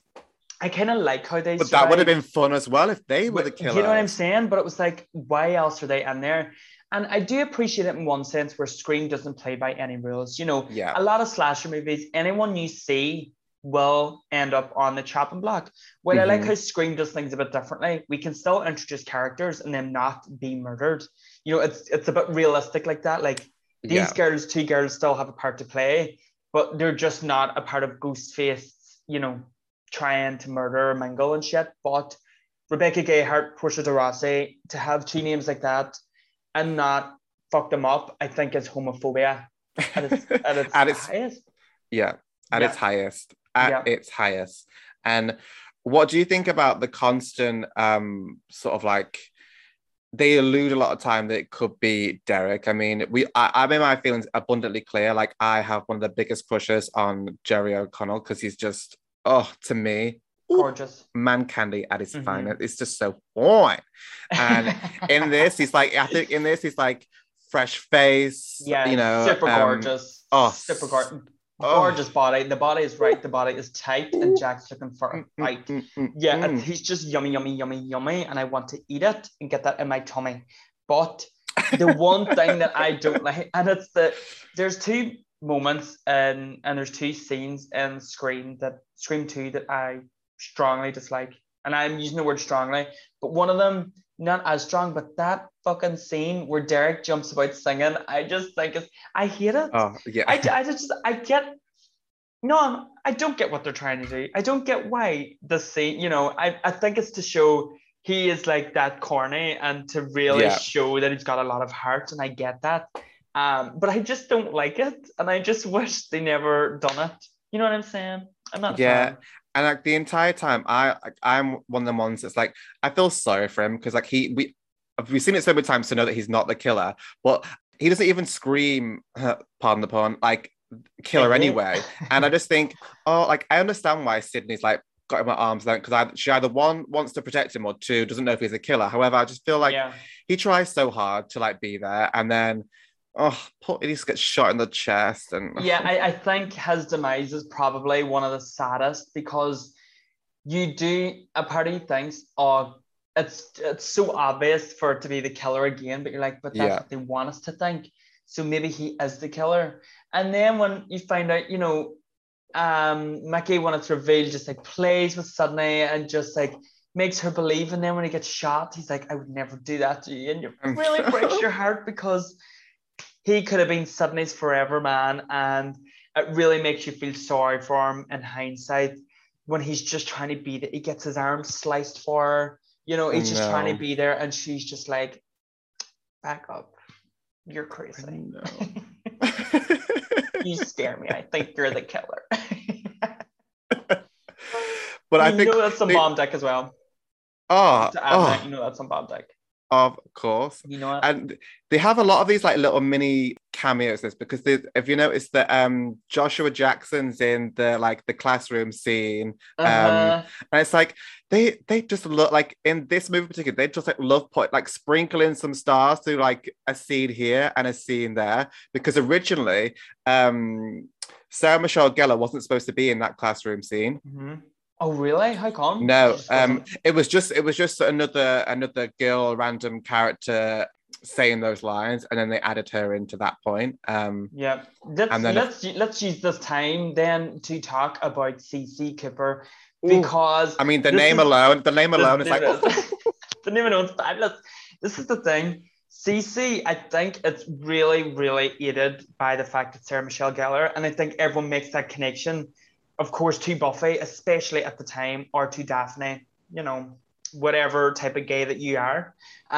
I kind of like how they. But that would have been fun as well if they were the killers. You know what I'm saying? But it was like, why else are they in there? And I do appreciate it in one sense where Scream doesn't play by any rules. A lot of slasher movies, anyone you see will end up on the chopping block. Well, I like how Scream does things a bit differently. We can still introduce characters and them not be murdered. It's a bit realistic like that. Like these two girls still have a part to play, but they're just not a part of Ghostface, trying to murder or mingle and shit. But Rebecca Gayheart, Portia de Rossi, to have two names like that and not fuck them up, I think is homophobia at its highest. Yeah, at its highest. Its highest. And what do you think about the constant sort of like, they allude a lot of time that it could be Derek. I mean, I made my feelings abundantly clear. Like, I have one of the biggest crushes on Jerry O'Connell because he's just, to me, gorgeous man candy at his finest. It's just so fine. And in this, he's like, I think in this, he's like fresh face, super gorgeous. Oh, super gorgeous. Oh. Gorgeous body. The body is right. The body is tight, and Jack's looking for a Mm, mm, fight. mm, mm, Yeah, mm. he's just yummy, yummy, yummy, yummy, and I want to eat it and get that in my tummy. But the one thing that I don't like, and it's there's two moments and there's two scenes in Scream 2 that I strongly dislike. And I'm using the word strongly, but one of them not as strong, but that fucking scene where Derek jumps about singing, I just think I hate it. Oh, yeah. I get no, I don't get what they're trying to do. I don't get why the scene, I think it's to show he is like that corny and to really Yeah. show that he's got a lot of heart, and I get that. But I just don't like it, and I just wish they never done it. You know what I'm saying? I'm not a Yeah. fan. And like the entire time, I'm one of the ones that's like, I feel sorry for him because like we've seen it so many times to know that he's not the killer, but he doesn't even scream, pardon the pun, like killer anyway. And I just think, oh, like I understand why Sydney's like got him at arm's length because she either one wants to protect him or two doesn't know if he's a killer. However, I just feel like Yeah. he tries so hard to like be there, and then he just gets shot in the chest, and Yeah, I think his demise is probably one of the saddest because a party thinks, oh, it's so obvious for it to be the killer again, but you're like, but that's yeah, what they want us to think. So maybe he is the killer. And then when you find out, Mickey, when it's revealed, just like plays with Sydney and just like makes her believe. And then when he gets shot, he's like, I would never do that to you. And it really breaks your heart because he could have been Sydney's forever man. And it really makes you feel sorry for him in hindsight when he's just trying to be there. He gets his arm sliced for her. He's just trying to be there. And she's just like, back up. You're crazy. You scare me. I think you're the killer. But I think that's some bomb deck as well. Oh, That's some bomb deck. Of course. You know what? And they have a lot of these like little mini cameos this because if you notice that Joshua Jackson's in the classroom scene. And it's like they just look like in this movie in particular, they just like love sprinkling some stars to like a scene here and a scene there. Because originally Sarah Michelle Gellar wasn't supposed to be in that classroom scene. Mm-hmm. Oh really? How come? No, it was just another girl, random character saying those lines, and then they added her into that point. Yeah, let's use this time then to talk about CC Cooper because I mean the name alone is like the name alone is fabulous. This is the thing. CC, I think it's really, really aided by the fact that Sarah Michelle Gellar, and I think everyone makes that connection. Of course, to Buffy, especially at the time, or to Daphne, whatever type of gay that you are.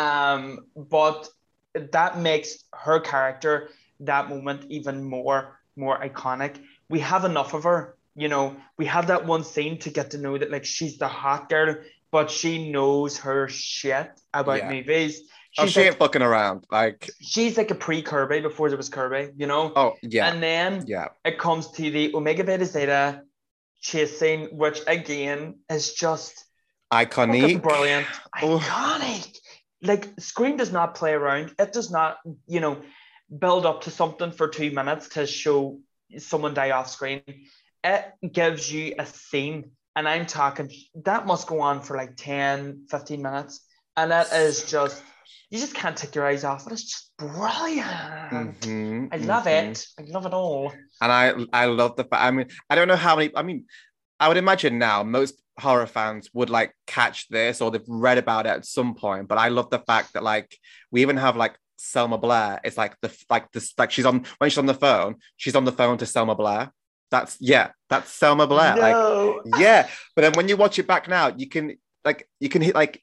But that makes her character, that moment, even more iconic. We have enough of her, we have that one scene to get to know that like she's the hot girl, but she knows her shit about movies. She ain't fucking around. Like she's like a pre-Kirby before there was Kirby, Oh yeah. And then it comes to the Omega Beta Zeta chase scene, which again is just iconic, brilliant, iconic. Like Scream does not play around. It does not, build up to something for 2 minutes to show someone die off screen. It gives you a scene, and I'm talking that must go on for like 10, 15 minutes, and that is just. You just can't take your eyes off it. It's just brilliant. I love it. I love it all. And I love the fact. I mean, I don't know how many. I mean, I would imagine now most horror fans would like catch this or they've read about it at some point. But I love the fact that like we even have like Selma Blair. It's like she's on when she's on the phone. She's on the phone to Selma Blair. That's Selma Blair. No. Like yeah. But then when you watch it back now, you can hit like.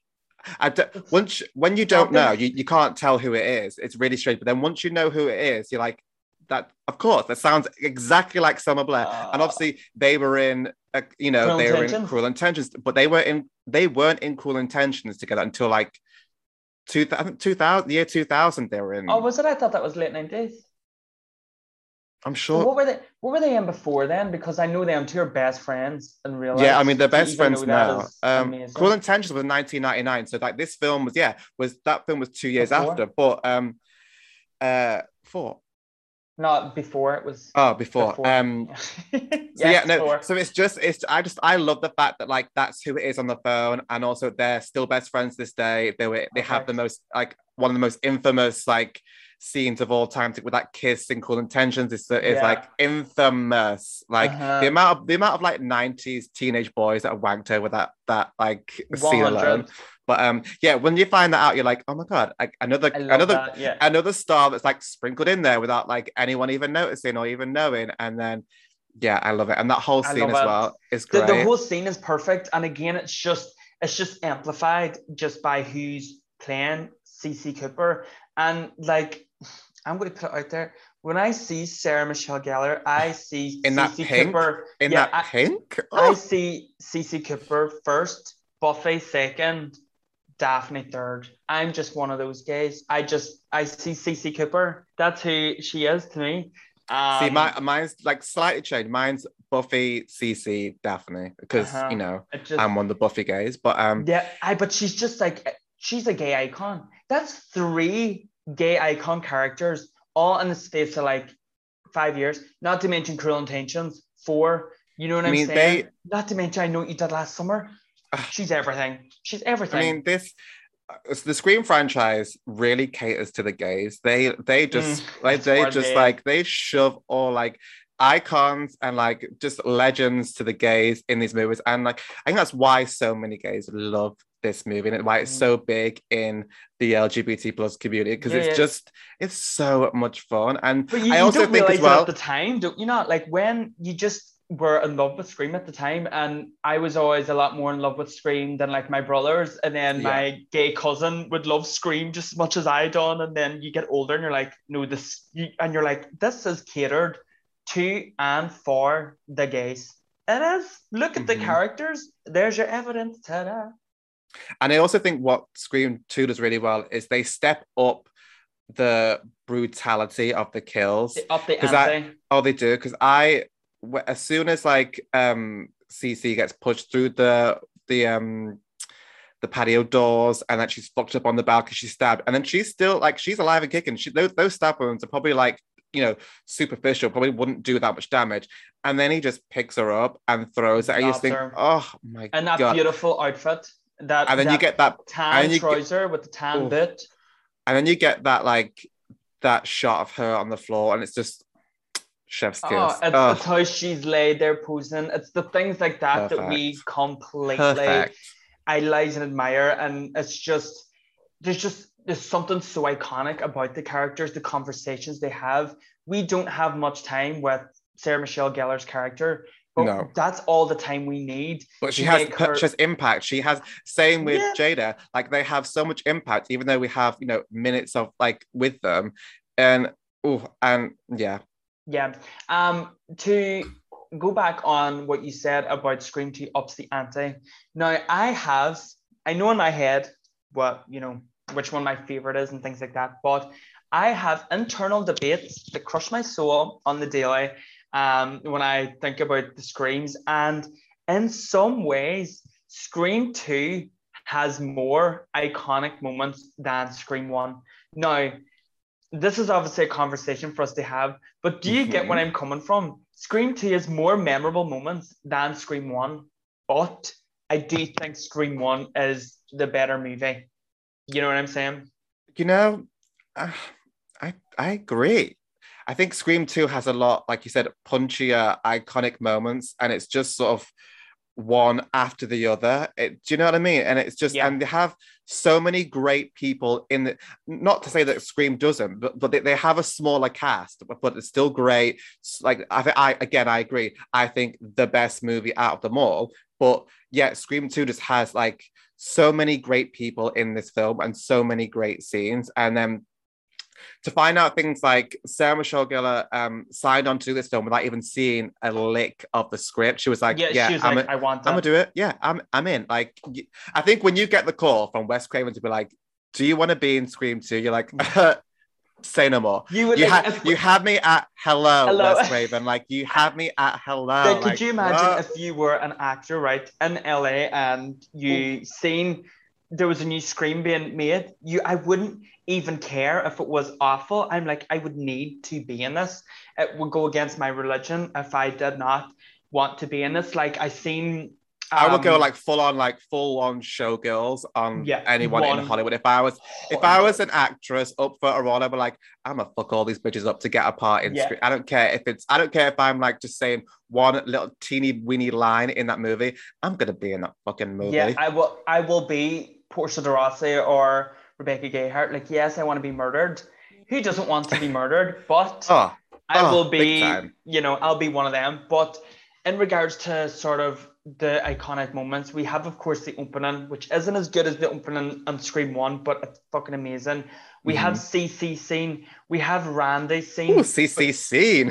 When you don't know, you can't tell who it is. It's really strange. But then once you know who it is, you're like, that. Of course, that sounds exactly like Selma Blair. And obviously, they were in, they were in Cruel Intentions, but they weren't in Cruel Intentions together until like 2000, year 2000. They were in. Oh, was it? I thought that was late 90s. I'm sure. So what were they in before then? Because I know them two are best friends in real life. Yeah, I mean they're best friends now. Cruel Intentions was 1999, so like this film was 2 years after. But 4. Not before, it was Oh, before. before. So yeah, Yes, no. before. So I love the fact that like that's who it is on the phone, and also they're still best friends this day. They have the Perfect. most like one of the most infamous like scenes of all time with that kiss in Cool Intentions is Yeah. like infamous. Like Uh-huh. the amount of like 90s teenage boys that are wanked over that like scene alone. 100. But yeah, when you find that out, you're like, oh my god, like I love that. Yeah. another star that's like sprinkled in there without like anyone even noticing or even knowing. And then yeah, I love it. And that whole I scene love as it. well is The great. whole scene is perfect. And again, it's just amplified just by who's playing CC Cooper. And like, I'm going to put it out there. When I see Sarah Michelle Gellar, I see In that CC pink, Cooper. in Yeah, that pink. I Oh, see CC Cooper first, Buffy second, Daphne third. I'm just one of those guys. I see CC Cooper. That's who she is to me. see, Um, mine's like slightly changed. Mine's Buffy, Cece, Daphne, because uh-huh. It just I'm one of the Buffy gays. But Yeah, but she's just like she's a gay icon. That's three gay icon characters all in the space of like 5 years. Not to mention Cruel Intentions, four. You know what I I'm mean saying? they. Not to mention I Know What You Did Last Summer. She's everything. She's I mean everything. this. The Scream franchise really caters to the gays. That's They for just the like they shove all like icons and like just legends to the gays in these movies. And like I think that's why so many gays love this movie and why it's so big in the LGBT plus community because yeah, yeah. it's so much fun. And But you, I you also don't think as realize it at well, the time, don't you? Not like when you just were in love with Scream at the time, and I was always a lot more in love with Scream than like my brothers, and then yeah. my gay cousin would love Scream just as much as I done, and then you get older and you're like, no, and you're like, this is catered to and for the gays. It is. Look at the Mhm. characters. There's your evidence. Ta-da. And I also think what Scream 2 does really well is they step up the brutality of the kills Up the because I ante. oh they do because as soon as like CC gets pushed through the patio doors and then she's fucked up on the balcony, she's stabbed, and then she's still like she's alive and kicking. Those stab wounds are probably like superficial, probably wouldn't do that much damage. And then he just picks her up and throws it, and you just Lobs think, her. oh my And that god. beautiful outfit, And then you that get that, and tan then you get, trouser with the tan oh, boot. and then you get that like that shot of her on the floor, and it's just chef's Oh, kiss. it's Oh, how she's laid there posing. It's the things like that that perfect. we completely Perfect. idolize and admire. And it's there's something so iconic about the characters, the conversations they have. We don't have much time with Sarah Michelle Gellar's character, No. but that's all the time we need But to make she her. has impact. She has same with Yeah, Jada. Like they have so much impact, even though we have, minutes of like with them. And and yeah. yeah. To go back on what you said about Scream 2 ups the ante. Now, I know in my head which one my favorite is and things like that, but I have internal debates that crush my soul on the daily when I think about the Screams. And in some ways, Scream 2 has more iconic moments than Scream 1. Now, this is obviously a conversation for us to have, but do you get where Mhm. I'm coming from? Scream 2 has more memorable moments than Scream 1, but I do think Scream 1 is the better movie. You know what I'm saying? You know, uh, I agree. I think Scream 2 has a lot, like you said, punchier, iconic moments, and it's just sort of one after the other. Do you know what I mean? And it's just, Yeah. and they have so many great people in the, not to say that Scream doesn't, but they have a smaller cast, but it's still great. Like, I agree. I think the best movie out of them all, but yeah, Scream 2 just has like so many great people in this film and so many great scenes. And then to find out things like Sarah Michelle Gellar signed on to this film without even seeing a lick of the script. She was like, Yeah, she "Yeah, was like, I want I'm gonna it. do it. Yeah, I'm in." Like, I think when you get the call from Wes Craven to be like, "Do you want to be in Scream 2?" You're like, "Say no more." You would like, You have me at hello, hello. Wes Craven. Like, you have me at hello. Like, could Like, you imagine what? if you were an actor, right, in LA and you seen there was a new Scream being made, I wouldn't even care if it was awful. I'm like, I would need to be in this. It would go against my religion if I did not want to be in this. Like I seen I would go like full on showgirls on yeah, anyone in Hollywood. If I was 100. an actress up for a role, I'd be like, I'm gonna fuck all these bitches up to get a part in Yeah. screen. I don't care if I'm like just saying one little teeny weeny line in that movie. I'm gonna be in that fucking Yeah, movie. I will be Portia de Rossi or Rebecca Gayheart. Like, yes, I want to be murdered. Who doesn't want to be murdered? But Oh, I will big be, time. I'll be one of them. But in regards to sort of the iconic moments, we have, of course, the opening, which isn't as good as the opening on Scream 1, but it's fucking amazing. We have Mm-hmm. CC scene. We have Randy Ooh, scene. CC scene.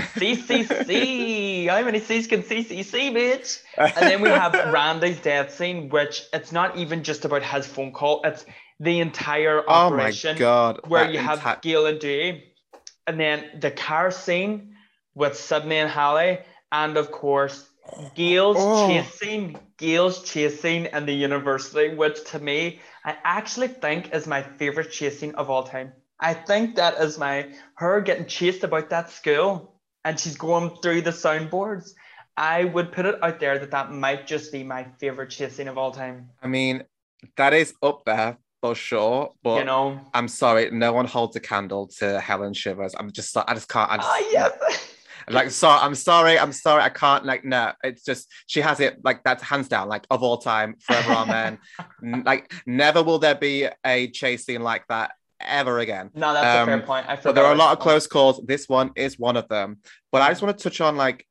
CCC. How many C's can CCC, bitch? And then we have Randy's death scene, which it's not even just about his phone call. It's the entire Oh my operation god, where that you have entire. Gail and Dewey. And then the car scene with Sydney and Hallie. And of course, Oh, Gail's chase scene in the university, which to me, I actually think is my favorite chase scene of all time. I think that is her getting chased about that school and she's going through the soundboards. I would put it out there that that might just be my favorite chase scene of all time. I mean, that is up there for sure, You but know? I'm sorry, no one holds a candle to Helen Shivers. I just can't. Oh, No. yes. Like, I'm sorry, I can't. Like, no, it's just she has it. Like, that's hands down. Like, of all time, forever, amen. Like, never will there be a chase scene like that ever again. No, that's a fair point. I But there forgot are a about lot that of one. close calls. This one is one of them. But I just want to touch on like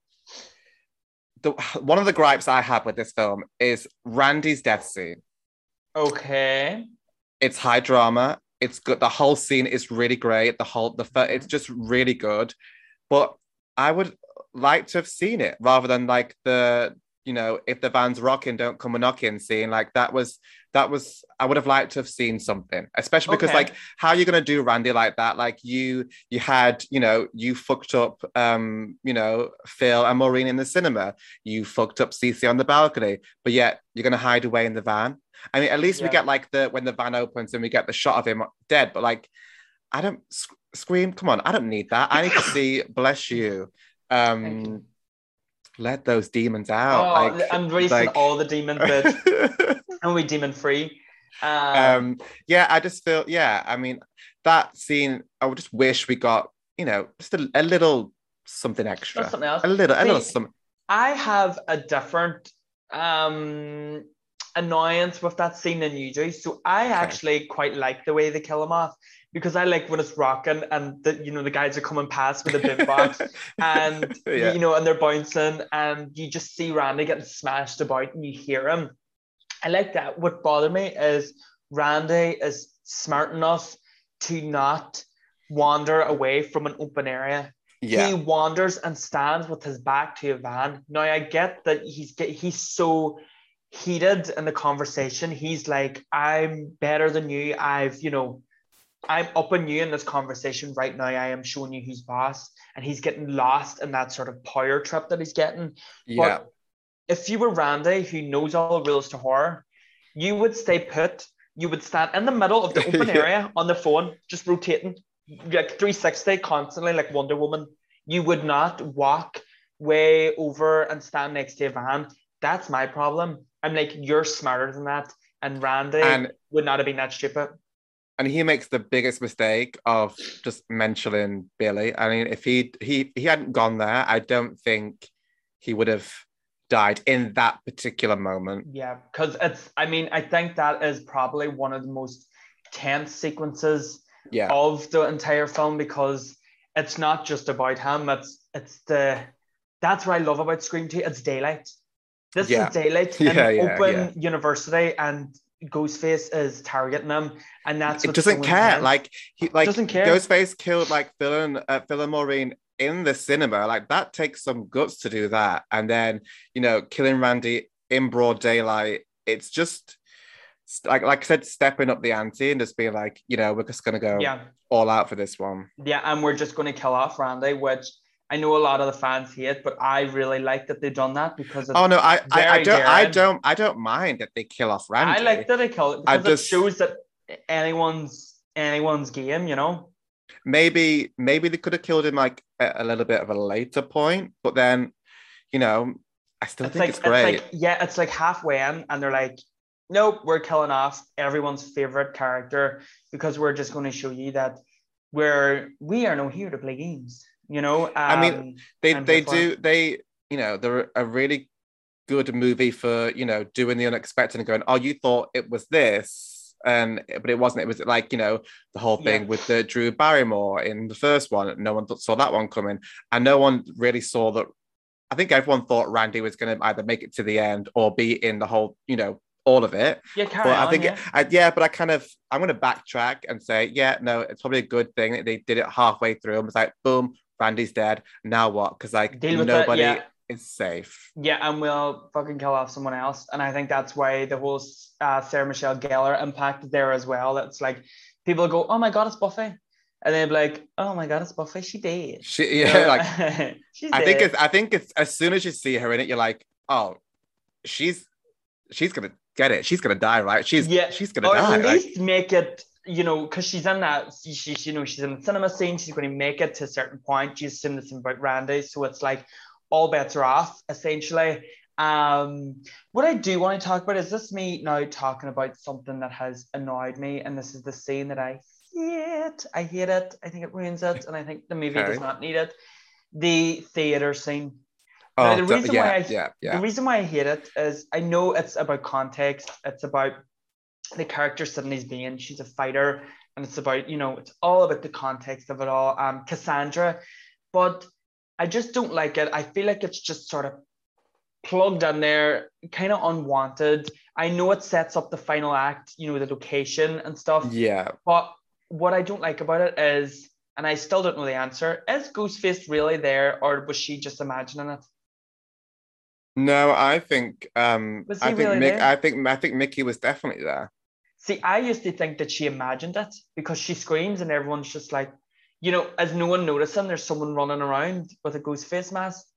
one of the gripes I have with this film is Randy's death scene. Okay. It's high drama. It's good. The whole scene is really great. It's just really good. But I would like to have seen it rather than like if the van's rocking, don't come a knocking scene. Like I would have liked to have seen something, especially because Okay. like how are you gonna do Randy like that? Like you had, you fucked up Phil and Maureen in the cinema. You fucked up Cece on the balcony, but yet you're gonna hide away in the van. I mean, at least we Yeah. get like when the van opens and we get the shot of him dead, but like I don't scream. Come on, I don't need that. I need to see. Bless you. Thank you. Um, let those demons out. Oh, I'm racing Like. all the demons, bitch. And we demon free. Yeah. I just feel. Yeah. I mean, that scene. I would just wish we got. Just a little something That's extra. something else. A little See, something. I have a different annoyance with that scene than you do. So I Okay. actually quite like the way they kill him off because I like when it's rocking and the guys are coming past with a big box and Yeah. and they're bouncing and you just see Randy getting smashed about and you hear him. I like that. What bothered me is Randy is smart enough to not wander away from an open area. He Yeah. wanders and stands with his back to a van. Now I get that he's so heated in the conversation. He's like, I'm better than you. I'm up on you in this conversation right now. I am showing you who's boss. And he's getting lost in that sort of power trip that he's getting. Yeah. But if you were Randy, who knows all the rules to horror, you would stay put. You would stand in the middle of the open Yeah. area on the phone, just rotating, like 360 constantly, like Wonder Woman. You would not walk way over and stand next to a van. That's my problem. I'm like, you're smarter than that. And Randy And would not have been that stupid. and he makes the biggest mistake of just mentioning Billy. I mean, if he hadn't gone there, I don't think he would have died in that particular moment. Yeah, because I think that is probably one of the most tense sequences Yeah, of the entire film because it's not just about him. That's what I love about Scream 2. It's daylight. This is yeah, daylight in yeah, an yeah, yeah. open university, and Ghostface is targeting him, and that's It what's doesn't so care. intense. Like Doesn't care. Ghostface killed like Phil and Maureen in the cinema. Like that takes some guts to do that, and then killing Randy in broad daylight. It's just like I said, stepping up the ante and just being like, we're just gonna go Yeah, all out for this one. yeah, and we're just going to kill off Randy, which I know a lot of the fans hate, but I really like that they've done that because Oh it's no, very daring. I don't mind that they kill off I like Randy. that they kill it I because it just shows that anyone's game, you know. maybe they could have killed him like at a little bit of a later point, but then you know, I still think it's great. It's like halfway in, and they're like, nope, we're killing off everyone's favorite character because we're just going to show you that we are not here to play games, you know. I mean, I'm here for it. they're a really good movie for, doing the unexpected and going, oh, you thought it was this, but it wasn't. It was like, the whole thing Yeah. with the Drew Barrymore in the first one. No one saw that one coming, and no one really saw that. I think everyone thought Randy was going to either make it to the end or be in the whole, all of it. Yeah, carry But I on, think, yeah. but I'm going to backtrack and say, yeah, no, it's probably a good thing that they did it halfway through and was like, boom, Randy's dead. Now what? Because like Deal with it, nobody yeah. is safe. Yeah, and we'll fucking kill off someone else. And I think that's why the whole Sarah Michelle Gellar impact there as well. It's like people go, oh my God, it's Buffy. And they'd be like, oh my God, it's Buffy. She did. She's I dead. think it's as soon as you see her in it, you're like, oh, she's gonna get it. She's gonna die, right? She's gonna or die. at least make it, because she's in that, she's in the cinema scene. She's going to make it to a certain point. She's saying this about Randy, so it's like all bets are off essentially. What I do want to talk about is this me now talking about something that has annoyed me, and this is the scene that I hate. I hate it. I think it ruins it, and I think the movie does not need it. The theater scene. Now, Oh, the reason yeah. the reason why I hate it is I know it's about context. It's about the character Sydney's being. She's a fighter, and it's about, it's all about the context of it all. Cassandra, but I just don't like it. I feel like it's just sort of plugged in there, kind of unwanted. I know it sets up the final act, the location and stuff. Yeah. But what I don't like about it is, and I still don't know the answer, is Ghostface really there, or was she just imagining it? No, I think Was he really there? I think Mickey was definitely there. See, I used to think that she imagined it because she screams and everyone's just like, as no one noticing, there's someone running around with a ghost face mask,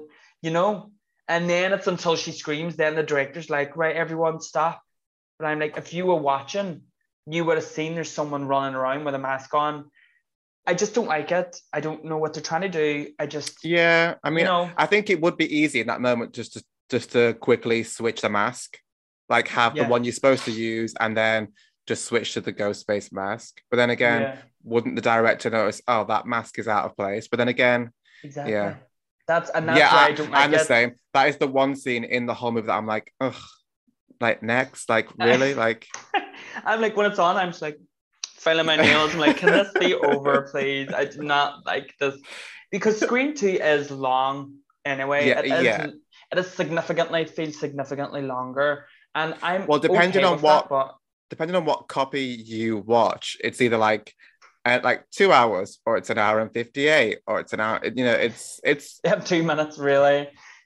and then it's until she screams, then the director's like, right, everyone stop. But I'm like, if you were watching, you would have seen there's someone running around with a mask on. I just don't like it. I don't know what they're trying to do. Yeah, I mean, I think it would be easy in that moment just to quickly switch the mask, like have the one you're supposed to use and then just switch to the ghost face mask. But then again, wouldn't the director notice, oh, that mask is out of place? But then again, exactly. Yeah. That's why I don't like it. I'm the same. That is the one scene in the whole movie that I'm like, ugh, like next, like really? Like I'm like, when it's on, I'm just like filing my nails. I'm like, can this be over, please? I do not like this. Because Scream 2 is long anyway. It is feels significantly longer. And I'm depending on what copy you watch, it's either like 2 hours or it's an hour and 58 or it's an hour, it's they have 2 minutes really.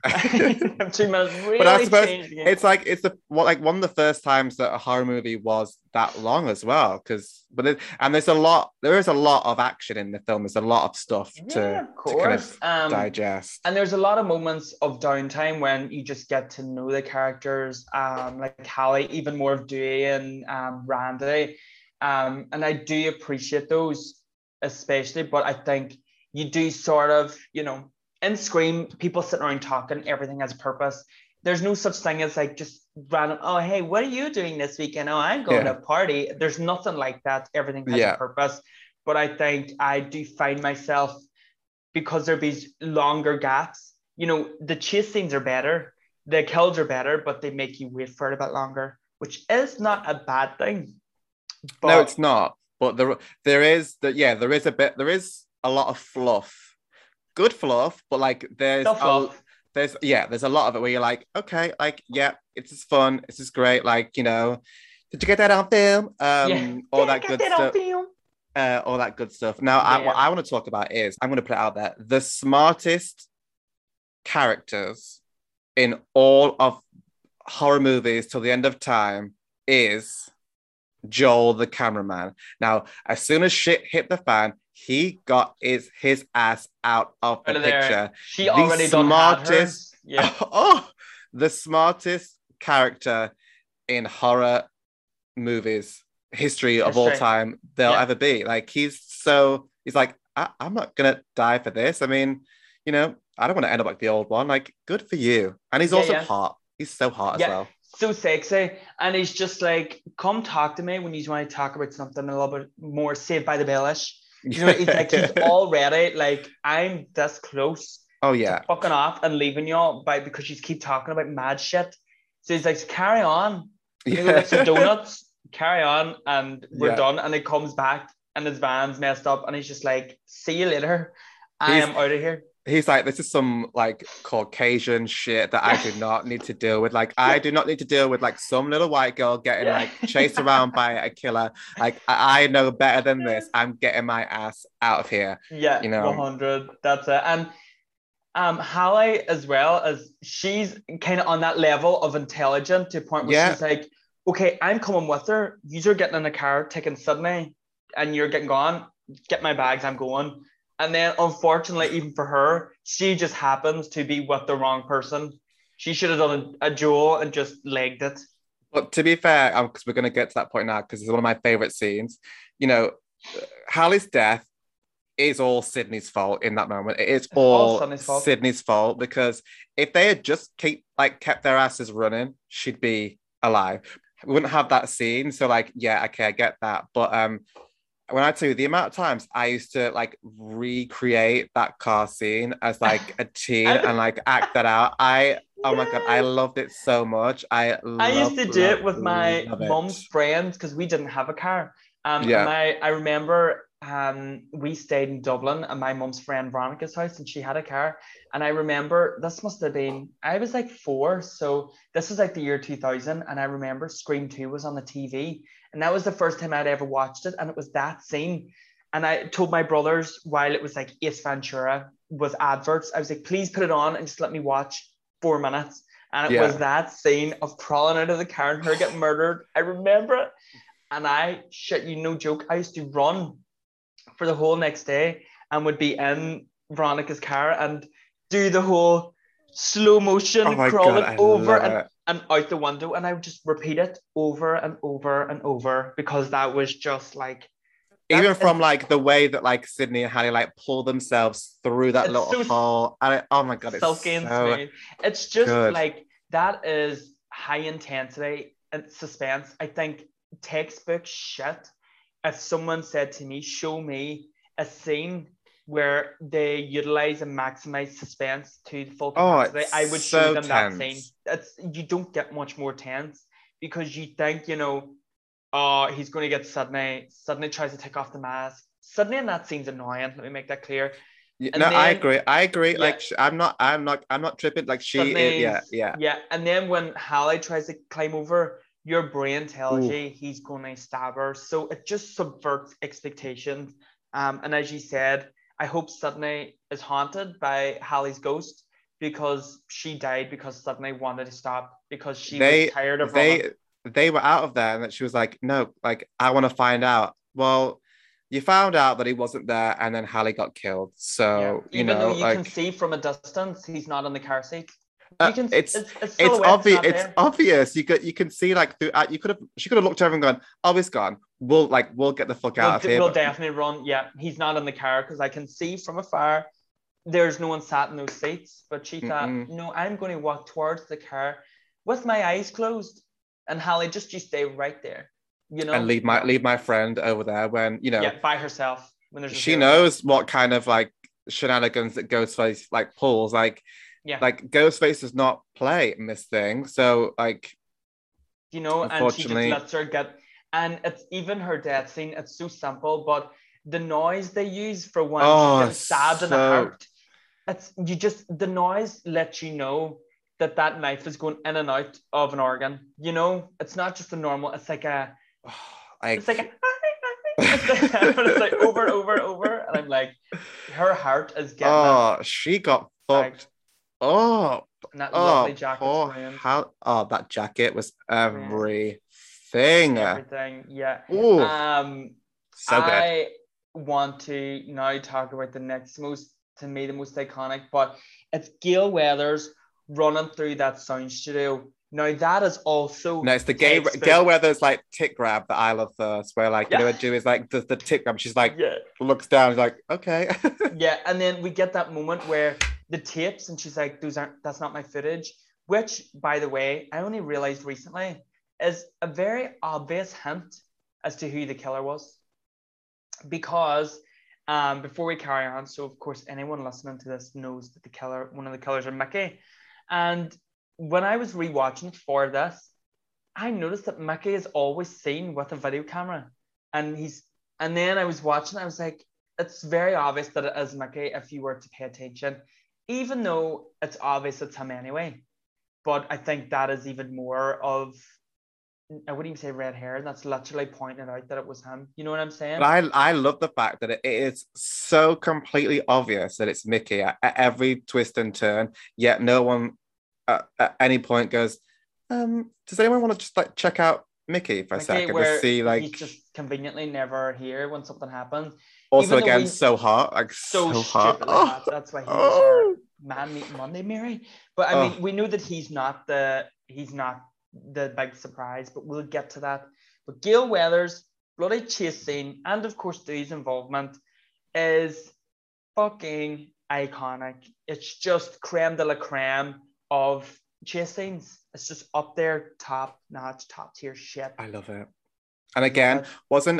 2 minutes really. But I suppose it's one of the first times that a horror movie was that long as well, there is a lot of action in the film. There's a lot of stuff to kind of digest, and there's a lot of moments of downtime when you just get to know the characters, like Hallie, even more of Dewey and Randy, and I do appreciate those especially, but I think you do sort of, in Scream, people sitting around talking, everything has a purpose. There's no such thing as like just random, oh, hey, what are you doing this weekend? Oh, I'm going to a party. There's nothing like that. Everything has a purpose. But I think I do find myself, because there be longer gaps, the chase scenes are better, the kills are better, but they make you wait for it a bit longer, which is not a bad thing. But no, it's not. But there is a lot of fluff. Good fluff, but like there's a lot of it where you're like, okay, like it's just fun, it's just great, like did you get that on film? All that good stuff. All that good stuff. Now, what I want to talk about is, I'm going to put it out there, the smartest characters in all of horror movies till the end of time is Joel, the cameraman. Now, as soon as shit hit the fan, he got his ass out of the Out of there. picture. She The already done had hers. smartest, Yeah. the smartest character in horror movies history of all time there'll Yeah. ever be. Like he's like, I'm not gonna die for this. I mean, I don't want to end up like the old one. Like, good for you. And he's also hot. He's so hot as well. So sexy. And he's just like, come talk to me when you want to talk about something a little bit more Saved by the Bell-ish. You know, he's like, he's already like, I'm this close to fucking off and leaving y'all because you keep talking about mad shit. So he's like, carry on. You go lick some donuts, carry on, and we're done. And he comes back and his van's messed up and he's just like, see you later. I am out of here. He's like, this is some like Caucasian shit that I do not need to deal with. Like, I do not need to deal with like some little white girl getting like chased around by a killer. Like, I know better than this. I'm getting my ass out of here. Yeah, 100. That's it. And Hallie as well, as she's kind of on that level of intelligent to a point where she's like, okay, I'm coming with her. You're getting in a car, taking Sydney, and you're getting gone. Get my bags, I'm going. And then, unfortunately, even for her, she just happens to be with the wrong person. She should have done a Joel and just legged it. But to be fair, because we're going to get to that point now, because it's one of my favorite scenes. Hallie's death is all Sydney's fault in that moment. It's all Sydney's fault, because if they had just kept their asses running, she'd be alive. We wouldn't have that scene. So, like, yeah, okay, I get that. But when I tell you the amount of times I used to like recreate that car scene as like a teen and like act that out, oh my God, I loved it so much. I used to do it with my mum's friends because we didn't have a car. I remember we stayed in Dublin at my mum's friend Veronica's house, and she had a car. And I remember this must have been, I was like 4, so this was like the year 2000. And I remember Scream 2 was on the TV, and that was the first time I'd ever watched it. And it was that scene. And I told my brothers, while it was like Ace Ventura with adverts, I was like, please put it on and just let me watch 4 minutes. And it was that scene of crawling out of the car and her getting murdered. I remember it. And I, shit, you no joke, I used to run for the whole next day and would be in Veronica's car and do the whole slow motion crawling over and out the window. And I would just repeat it over and over and over, because that was just like... Even from like the way that like Sydney and Hallie like pull themselves through that little hole. And oh my God, it's silky and smooth. It's just good. Like, that is high intensity and suspense. I think textbook shit. If someone said to me, show me a scene where they utilize and maximize suspense to the full capacity, I would show them that scene. You don't get much more tense, because you think, he's going to get Sydney. Sydney tries to take off the mask. Sydney in that scene's annoying. Let me make that clear. I agree. Yeah. Like, I'm not tripping. Like, she is, yeah. And then when Hallie tries to climb over, your brain tells you he's going to stab her. So it just subverts expectations. And as you said, I hope Sydney is haunted by Hallie's ghost, because she died because Sydney wanted to stop, because she was tired of running. They were out of there, and that she was like, no, like, I want to find out. Well, you found out that he wasn't there, and then Hallie got killed. So, even though you can see from a distance, he's not in the car seat. It's obvious. It's obvious. You can see like through. She could have looked over and gone, "Oh, he's gone. We'll get the fuck out of here." We'll definitely run. Yeah, he's not in the car, because I can see from afar. There's no one sat in those seats. But she thought, no, I'm going to walk towards the car with my eyes closed. And Hallie, just you stay right there, and leave my friend over there when by herself. When she knows what kind of like shenanigans that Ghostface like pulls, like. Yeah. Like, Ghostface does not play in this thing. So, like, and she just lets her get... And it's even her death scene, it's so simple, but the noise they use for when she gets stabbed in the heart, the noise lets you know that knife is going in and out of an organ. It's not just a normal, it's like a... it's like over and over and over. And I'm like, her heart is getting... she got fucked. And that lovely jacket. That jacket was everything. Everything, yeah. Ooh, so good. want to now talk about the next most, to me, the most iconic, but it's Gale Weathers running through that sound studio. Now that is also No, it's the textbook. Gail Weathers like tit grab that I love first, where like you Yeah. know what Dewey's like does the tit grab. She's like Yeah. looks down, she's like, okay. Yeah, and then we get that moment where the tapes, and she's like, that's not my footage, which, by the way, I only realized recently is a very obvious hint as to who the killer was. Because before we carry on, so of course anyone listening to this knows that one of the killers are Mickey. And when I was rewatching for this, I noticed that Mickey is always seen with a video camera. And then I was watching, I was like, it's very obvious that it is Mickey if you were to pay attention, even though it's obvious it's him anyway. But I think that is even more of, I wouldn't even say red hair. That's literally pointing out that it was him. You know what I'm saying? But I love the fact that it is so completely obvious that it's Mickey at every twist and turn, yet no one at any point goes, does anyone want to just like check out Mickey for a second to see like he's just conveniently never here when something happens. Also again, so hot, like so hot. Hot. That's why he was our Man Meet Monday, Mary. But I mean, we know that he's not the big surprise, but we'll get to that. But Gale Weathers' bloody chase scene, and of course Dewey's involvement, is fucking iconic. It's just creme de la creme of chase scenes. It's just up there, top notch, top tier shit. I love it. And again, wasn't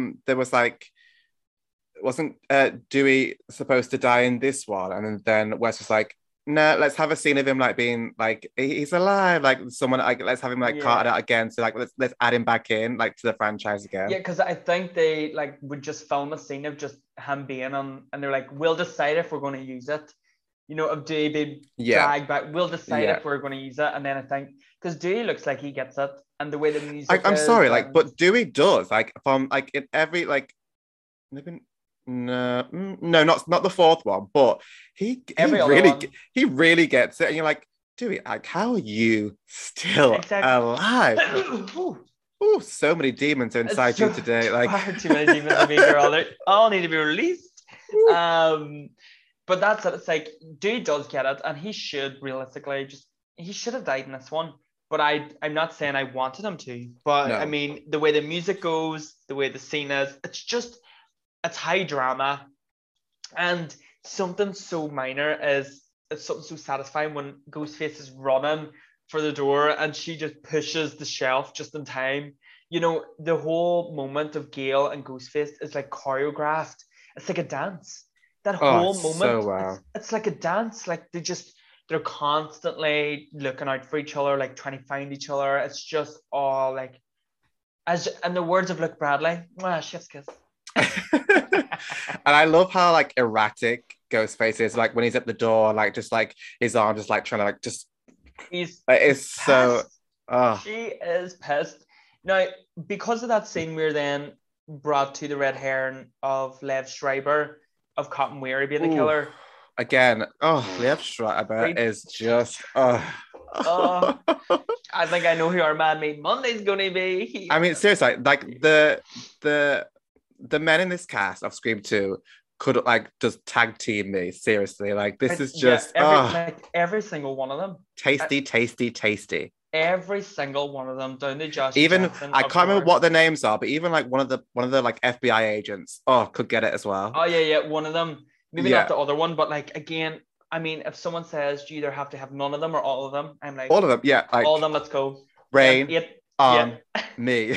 Dewey supposed to die in this one? And then Wes was like, no, let's have a scene of him like being like he's alive, like someone like let's have him like carted out again. So like let's add him back in like to the franchise again. Yeah, because I think they like would just film a scene of just him being on, and they're like, we'll decide if we're going to use it. You know, of Dewey being dragged back, we'll decide if we're going to use it. And then I think because Dewey looks like he gets it, and the way the music. I'm sorry, like, but Dewey does like from like in every like maybe. No, not the fourth one, but he really gets it, and you're like, Dewey, like, how are you still alive? Oh, so many demons are inside you today. Like, far too many demons to be here. All need to be released. But that's it. It's like Dewey does get it, and he should realistically he should have died in this one. But I'm not saying I wanted him to. But no. I mean, the way the music goes, the way the scene is, it's high drama, and something so minor it's something so satisfying when Ghostface is running for the door and she just pushes the shelf just in time. You know, the whole moment of Gale and Ghostface is like choreographed. It's like a dance. That whole moment, so wow. It's like a dance. Like they're constantly looking out for each other, like trying to find each other. It's just all like, as in the words of Luke Bradley, chef's kiss. And I love how like erratic Ghostface is, like when he's at the door, like just like his arm just like trying to like just it's so she is pissed. Now, because of that scene, we're then brought to the red herring of Liev Schreiber of Cotton Weary being the killer. Again, Liev Schreiber is just I think I know who our Man Meet Monday's gonna be. I mean, seriously, like the men in this cast of Scream 2 could like just tag team me. Seriously, like this is just every single one of them. Tasty. Every single one of them down to Josh. Even Jackson, I can't remember what their names are, but even like one of the like FBI agents, could get it as well. Oh yeah, one of them. Maybe not the other one, but like again, I mean, if someone says you either have to have none of them or all of them, I'm like all of them. Yeah, like all of them. Let's go. Rain. Me.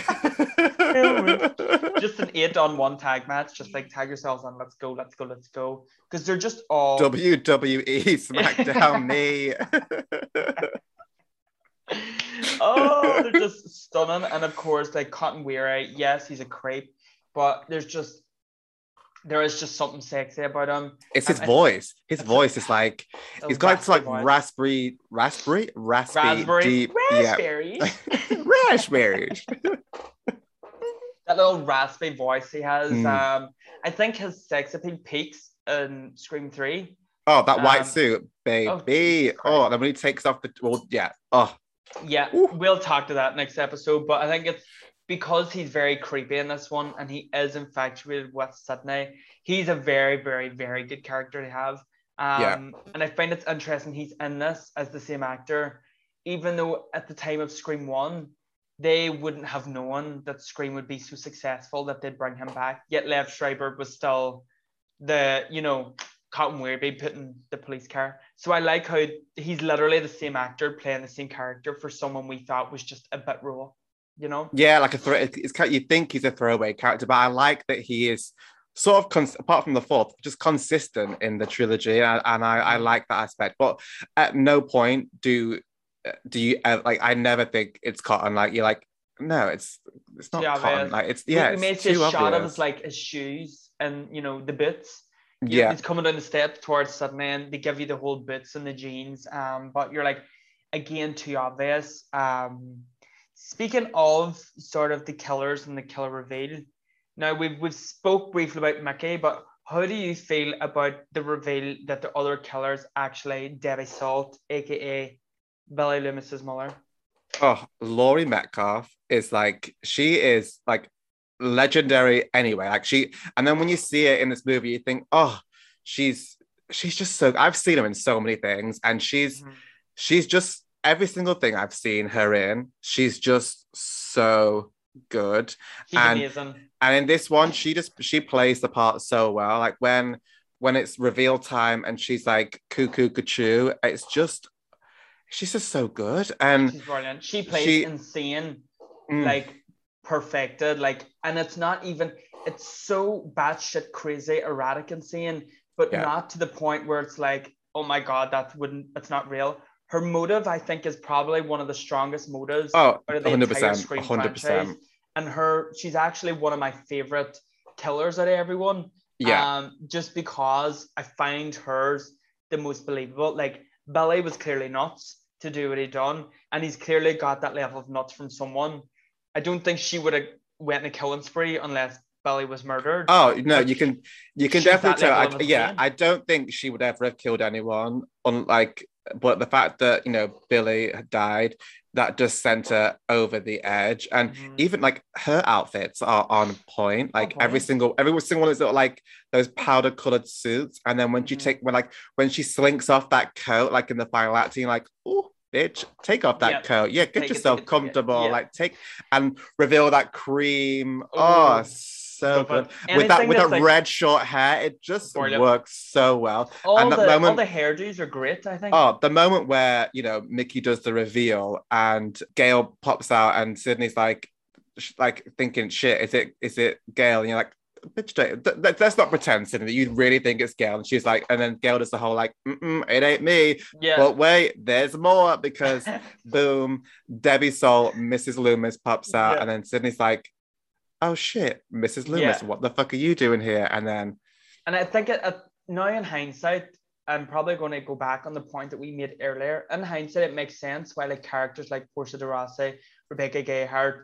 Just an 8-on-1 tag match, just like tag yourselves on. Let's go, because they're just all WWE SmackDown me. They're just stunning. And of course, like Cotton Weary, yes, he's a creep, but there is just something sexy about him. It's his voice. His voice is like he's got this like raspberry deep, raspberries. Raspberries. That little raspy voice he has. I think his sex appeal peaks in Scream 3. Oh, that white suit, baby. And then when he takes off the yeah. We'll talk to that next episode. But I think because he's very creepy in this one and he is infatuated with Sydney, he's a very, very, very good character to have. Yeah. And I find it's interesting he's in this as the same actor, even though at the time of Scream 1, they wouldn't have known that Scream would be so successful that they'd bring him back. Yet Lev Schreiber was still the, Cotton Weirby put in the police car. So I like how he's literally the same actor playing the same character for someone we thought was just a bit raw, Yeah, like it's kind of, you think he's a throwaway character, but I like that he is sort of apart from the fourth, just consistent in the trilogy, and I like that aspect. But at no point do you like? I never think it's Cotton. Like you're like, no, it's not Cotton. Like it's we it's made a too shot of obvious. his shoes and the boots. Yeah, He's coming down the steps towards Sydney and they give you the whole boots and the jeans. But you're like, again, too obvious. Speaking of sort of the killers and the killer reveal, now we've spoke briefly about Mickey, but how do you feel about the reveal that the other killers actually Debbie Salt, aka Billy Loomis's mother? Oh, Laurie Metcalf is like, she is like legendary anyway. Like and then when you see it in this movie, you think, oh, she's just so, I've seen her in so many things, and she's just every single thing I've seen her in, she's just so good. She's amazing. And in this one, she plays the part so well. Like when it's reveal time and she's like cuckoo cuckoo, she's just so good. And she's brilliant. She plays insane, like perfected, and it's not even, it's so batshit crazy, erratic insane, but not to the point where it's like, oh my God, that's not real. Her motive, I think, is probably one of the strongest motives out of the 100%, entire Scream 100%. franchise. And she's actually one of my favorite killers out of everyone. Yeah. Just because I find hers the most believable. Like, Billy was clearly nuts to do what he done, and he's clearly got that level of nuts from someone. I don't think she would have went in a killing spree unless Billy was murdered. Oh no, you can definitely tell. I don't think she would ever have killed anyone. But the fact that Billy had died, that just sent her over the edge. And even like her outfits are on point. Like every single one is like those powder colored suits. And then when she slinks off that coat, like in the final act, you're like, oh, bitch, take off that coat. Yeah, get yourself comfortable. Yeah. Like take and reveal that cream. Oh, so good. With that red short hair, it just works so well. All the hairdos are great, I think. Oh, the moment where Mickey does the reveal and Gail pops out and Sydney's like thinking, shit, is it Gail? And you're like, bitch, let's not pretend, Sydney, that you really think it's Gail. And she's like, and then Gail does the whole like, it ain't me. Yeah. But wait, there's more, because boom, Debbie Salt, Mrs. Loomis pops out, and then Sydney's like, oh shit, Mrs. Loomis, what the fuck are you doing here? And I think now in hindsight, I'm probably going to go back on the point that we made earlier. In hindsight, it makes sense why like characters like Portia de Rossi, Rebecca Gayheart,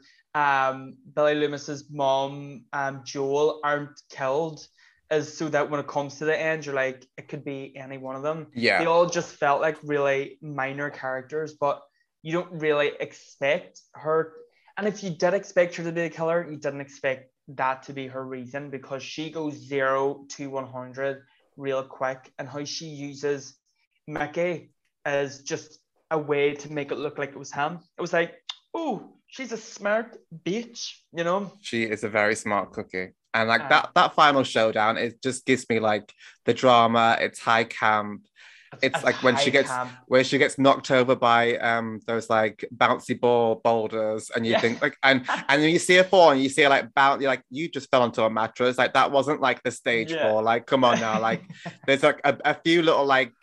Billy Loomis's mom, Joel aren't killed, is so that when it comes to the end, you're like, it could be any one of them. Yeah. They all just felt like really minor characters, but you don't really expect her. And if you did expect her to be the killer, you didn't expect that to be her reason, because she goes 0 to 100 real quick, and how she uses Mickey as just a way to make it look like it was him. It was like, oh, she's a smart bitch, She is a very smart cookie. And like that final showdown, it just gives me like the drama. It's high camp. It's like when she gets knocked over by those like bouncy ball boulders, and you think like and then you see her fall and you see her like bounce, you're like, you just fell onto a mattress. Like that wasn't like the stage fall. Like come on now. Like there's like a few little like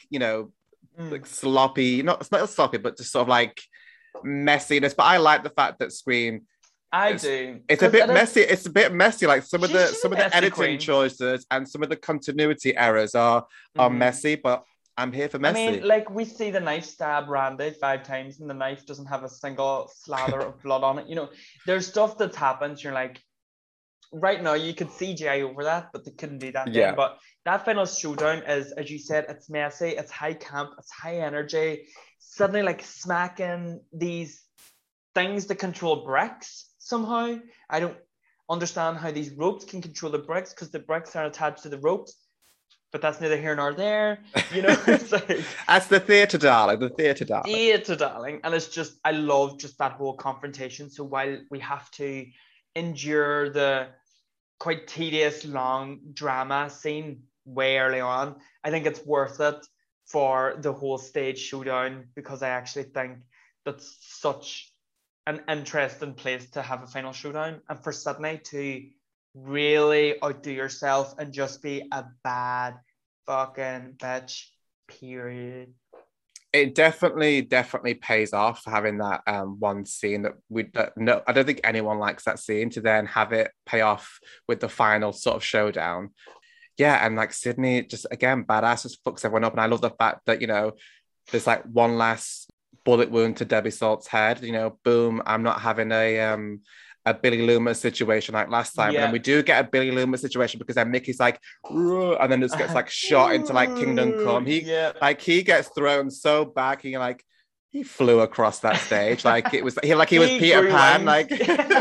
like sloppy, it's not sloppy, but just sort of like messiness. But I like the fact that Scream, it's a bit messy. It's a bit messy. Like some of the editing choices and some of the continuity errors are messy, but I'm here for messy. I mean, like we see the knife stab Randy 5 times and the knife doesn't have a single slather of blood on it. There's stuff that's happened. You're like, right now you could CGI over that, but they couldn't do that then. But that final showdown is, as you said, it's messy, it's high camp, it's high energy. Suddenly like smacking these things that control bricks. somehow. I don't understand how these ropes can control the bricks because the bricks are attached to the ropes, but that's neither here nor there. You know, it's like That's the theatre, darling. The theatre, darling. theatre, darling. And it's just, I love just that whole confrontation. So while we have to endure the quite tedious, long drama scene way early on, I think it's worth it for the whole stage showdown, because I actually think that's such an interesting place to have a final showdown, and for Sydney to really outdo yourself and just be a bad fucking bitch, period. It definitely pays off having that one scene no, I don't think anyone likes that scene, to then have it pay off with the final sort of showdown. Yeah, and like Sydney just again badass, just fucks everyone up, and I love the fact that, you know, there's like one last bullet wound to Debbie Salt's head. You know, boom, I'm not having a Billy Loomis situation like last time. Yeah. And we do get a Billy Loomis situation because then Mickey's like, "Ruh," and then just gets like shot into like Kingdom Come. He gets thrown so back, he flew across that stage like it was he was Peter Pan, like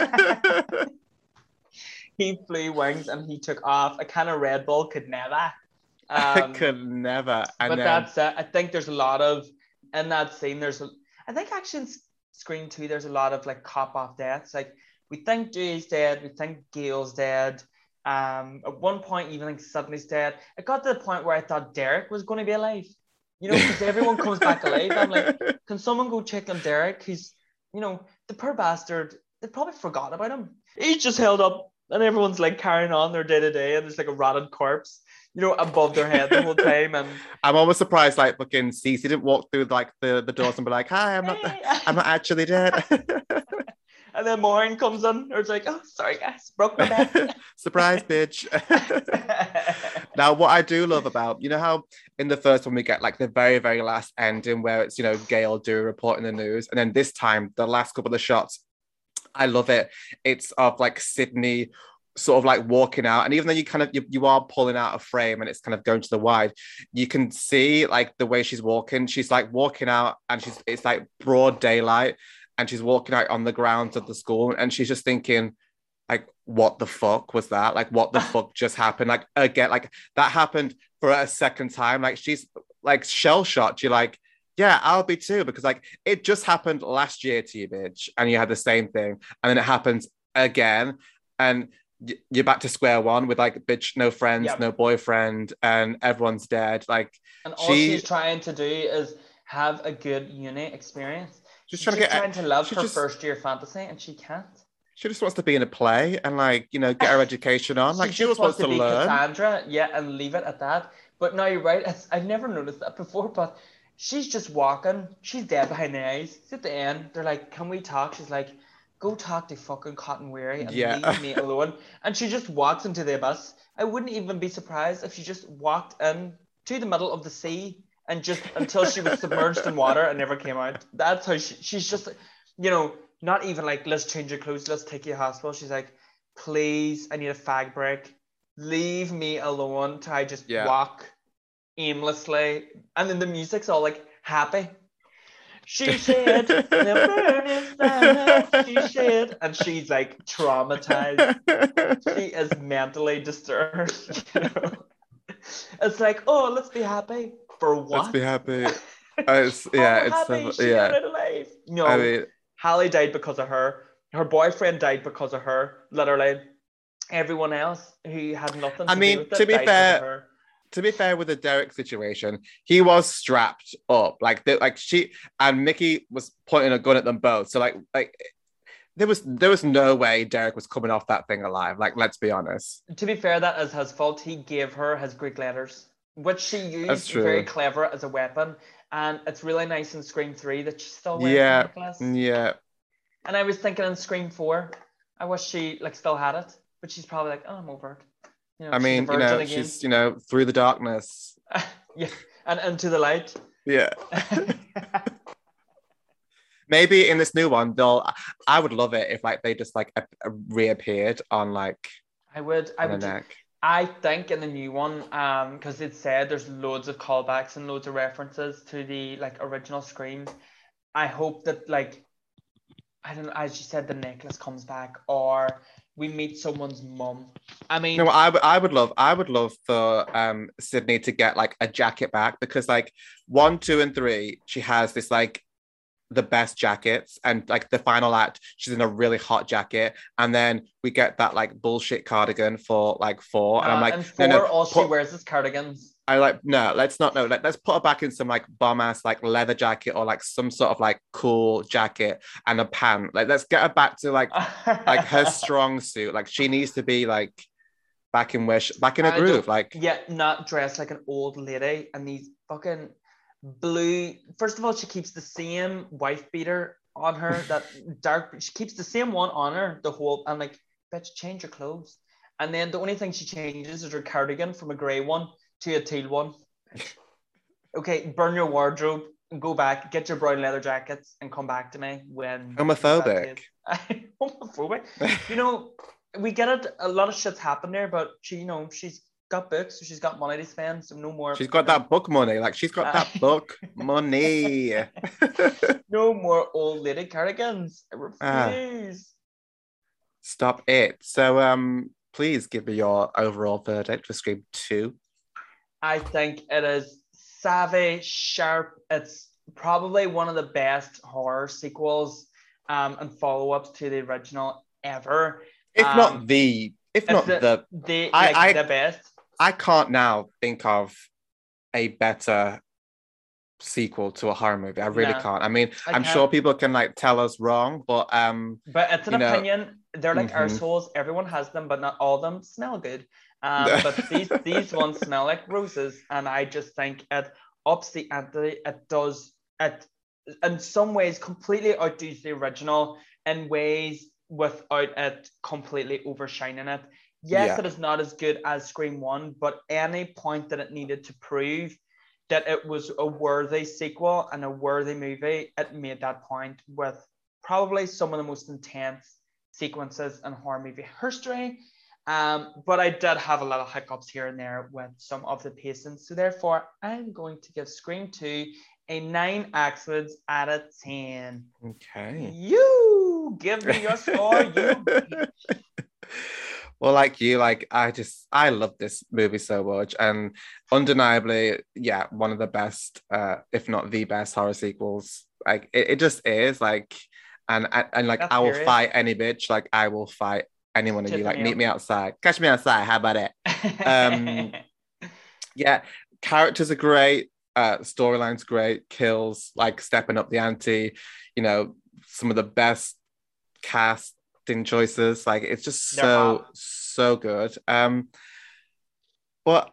he flew wings and he took off. A can of Red Bull could never. I could never. And but then, that's it. I think there's a lot of, in that scene, I think actually in Scream 2, there's a lot of like cop-off deaths. Like, we think Dewey's dead, we think Gail's dead. At one point, even like Sydney's dead. It got to the point where I thought Derek was going to be alive. You know, because everyone comes back alive. I'm like, can someone go check on Derek? He's, you know, the poor bastard, they probably forgot about him. He's just held up and everyone's like carrying on their day-to-day, and there's like a rotted corpse, you know, above their head the whole time. And I'm almost surprised like fucking Cece didn't walk through like the doors and be like, "Hi, I'm not actually dead." And then Maureen comes in, or it's like, "Oh, sorry guys, broke my back." Surprise, bitch. Now, what I do love about, you know how in the first one we get like the very, very last ending where it's, you know, Gail Dewey reporting the news, and then this time the last couple of shots, I love it. It's of like Sydney sort of like walking out, and even though you are pulling out of frame and it's kind of going to the wide, you can see like the way she's walking. She's like walking out, and it's like broad daylight, and she's walking out on the grounds of the school, and she's just thinking, like, what the fuck was that? Like, what the fuck just happened? Like, again, like that happened for a second time. Like, she's like shell shocked. You're like, yeah, I'll be too, because like it just happened last year to you, bitch, and you had the same thing, and then it happens again, and you're back to square one with like, bitch, no friends, no boyfriend, and everyone's dead. Like, and all she's trying to do is have a good uni experience. She's trying to love her first year fantasy, and she can't. She just wants to be in a play and like, you know, get her education on. Like, she just wants to be learn. Cassandra, and leave it at that. But now you're right. I've never noticed that before, but she's just walking. She's dead behind the eyes. It's at the end. They're like, "Can we talk?" She's like, "Go talk to fucking Cotton Weary and leave me alone." And she just walks into the abyss. I wouldn't even be surprised if she just walked in to the middle of the sea and just until she was submerged in water and never came out. That's how she's just, you know, not even like, "Let's change your clothes, let's take you to hospital." She's like, "Please, I need a fag break. Leave me alone till I just walk aimlessly." And then the music's all like happy. She said, "The burn is there," she said. And she's like traumatized. She is mentally disturbed. You know? It's like, "Oh, let's be happy." For what? Let's be happy. It's happy. She got it alive. No, I mean, Hallie died because of her. Her boyfriend died because of her. Literally, everyone else who had nothing to do with it died because of her. To be fair with the Derek situation, he was strapped up. Like she and Mickey was pointing a gun at them both. So like there was no way Derek was coming off that thing alive. Like, let's be honest. To be fair, that is his fault. He gave her his Greek letters, which she used very clever as a weapon. And it's really nice in Scream 3 that she's still wearing the necklace. Yeah. And I was thinking in Scream 4, I wish she like still had it, but she's probably like, "Oh, I'm over it." You know, I mean, you know, she's, you know, through the darkness. Yeah, and into the light. Yeah. Maybe in this new one, I would love it if like they just like reappeared on like. I would. I think in the new one, because it said there's loads of callbacks and loads of references to the like original Scream. I hope that like I don't know, as you said, the necklace comes back, or we meet someone's mum. I You know mean, what I would love for Sydney to get like a jacket back because like 1, 2, and 3, she has this like the best jackets, and like the final act she's in a really hot jacket, and then we get that like bullshit cardigan for like 4, and I'm like and no no four, all she put wears is cardigans. I like no let's not no let's put her back in some like bomb ass like leather jacket or like some sort of like cool jacket and a pant, like let's get her back to like her strong suit, like she needs to be like back in where back in a I don't, groove like yeah, not dressed like an old lady and these fucking blue. First of all, she keeps the same wife beater on her, that dark. She keeps the same one on her the whole. I'm like, bitch, change your clothes. And then the only thing she changes is her cardigan from a grey one to a teal one. Okay, burn your wardrobe, go back, get your brown leather jackets, and come back to me when homophobic. homophobic. You know, we get it. A lot of shit's happened there, but she's got books, so she's got money to spend. So no more. She's got that book money. Like she's got that book money. No more old lady cardigans. I Ah, refuse. stop it. So please give me your overall verdict for Scream 2. I think it is savvy, sharp. It's probably one of the best horror sequels and follow-ups to the original ever. If not the if It's not the the I the best. I can't now think of a better sequel to a horror movie. I really No, can't. I mean, I I'm sure can't. people can like tell us wrong, but But it's an you know, opinion. They're like mhm. assholes. Everyone has them, but not all of them smell good. But these ones smell like roses, and I just think it ups the ante. It does it in some ways completely outdoes the original, in ways without it completely overshining it. Yes, Yeah, it is not as good as Scream One, but any point that it needed to prove that it was a worthy sequel and a worthy movie, it made that point with probably some of the most intense sequences in horror movie history. But I did have a lot of hiccups here and there with some of the pacing. So therefore, I'm going to give Scream 2 a 9 axioms out of 10. okay. You give me your score, you. Well, like you, like I love this movie so much, and undeniably, yeah, one of the best, if not the best horror sequels. Like it just is like, and like That's I will period. fight any bitch. Like I will fight any one of you. Like meet Tiffany. me outside, catch me outside. How about it? Um, yeah, characters are great. Storyline's great. Kills like stepping up the ante. You know, some of the best casting choices. Like it's just They're so hot. so good. But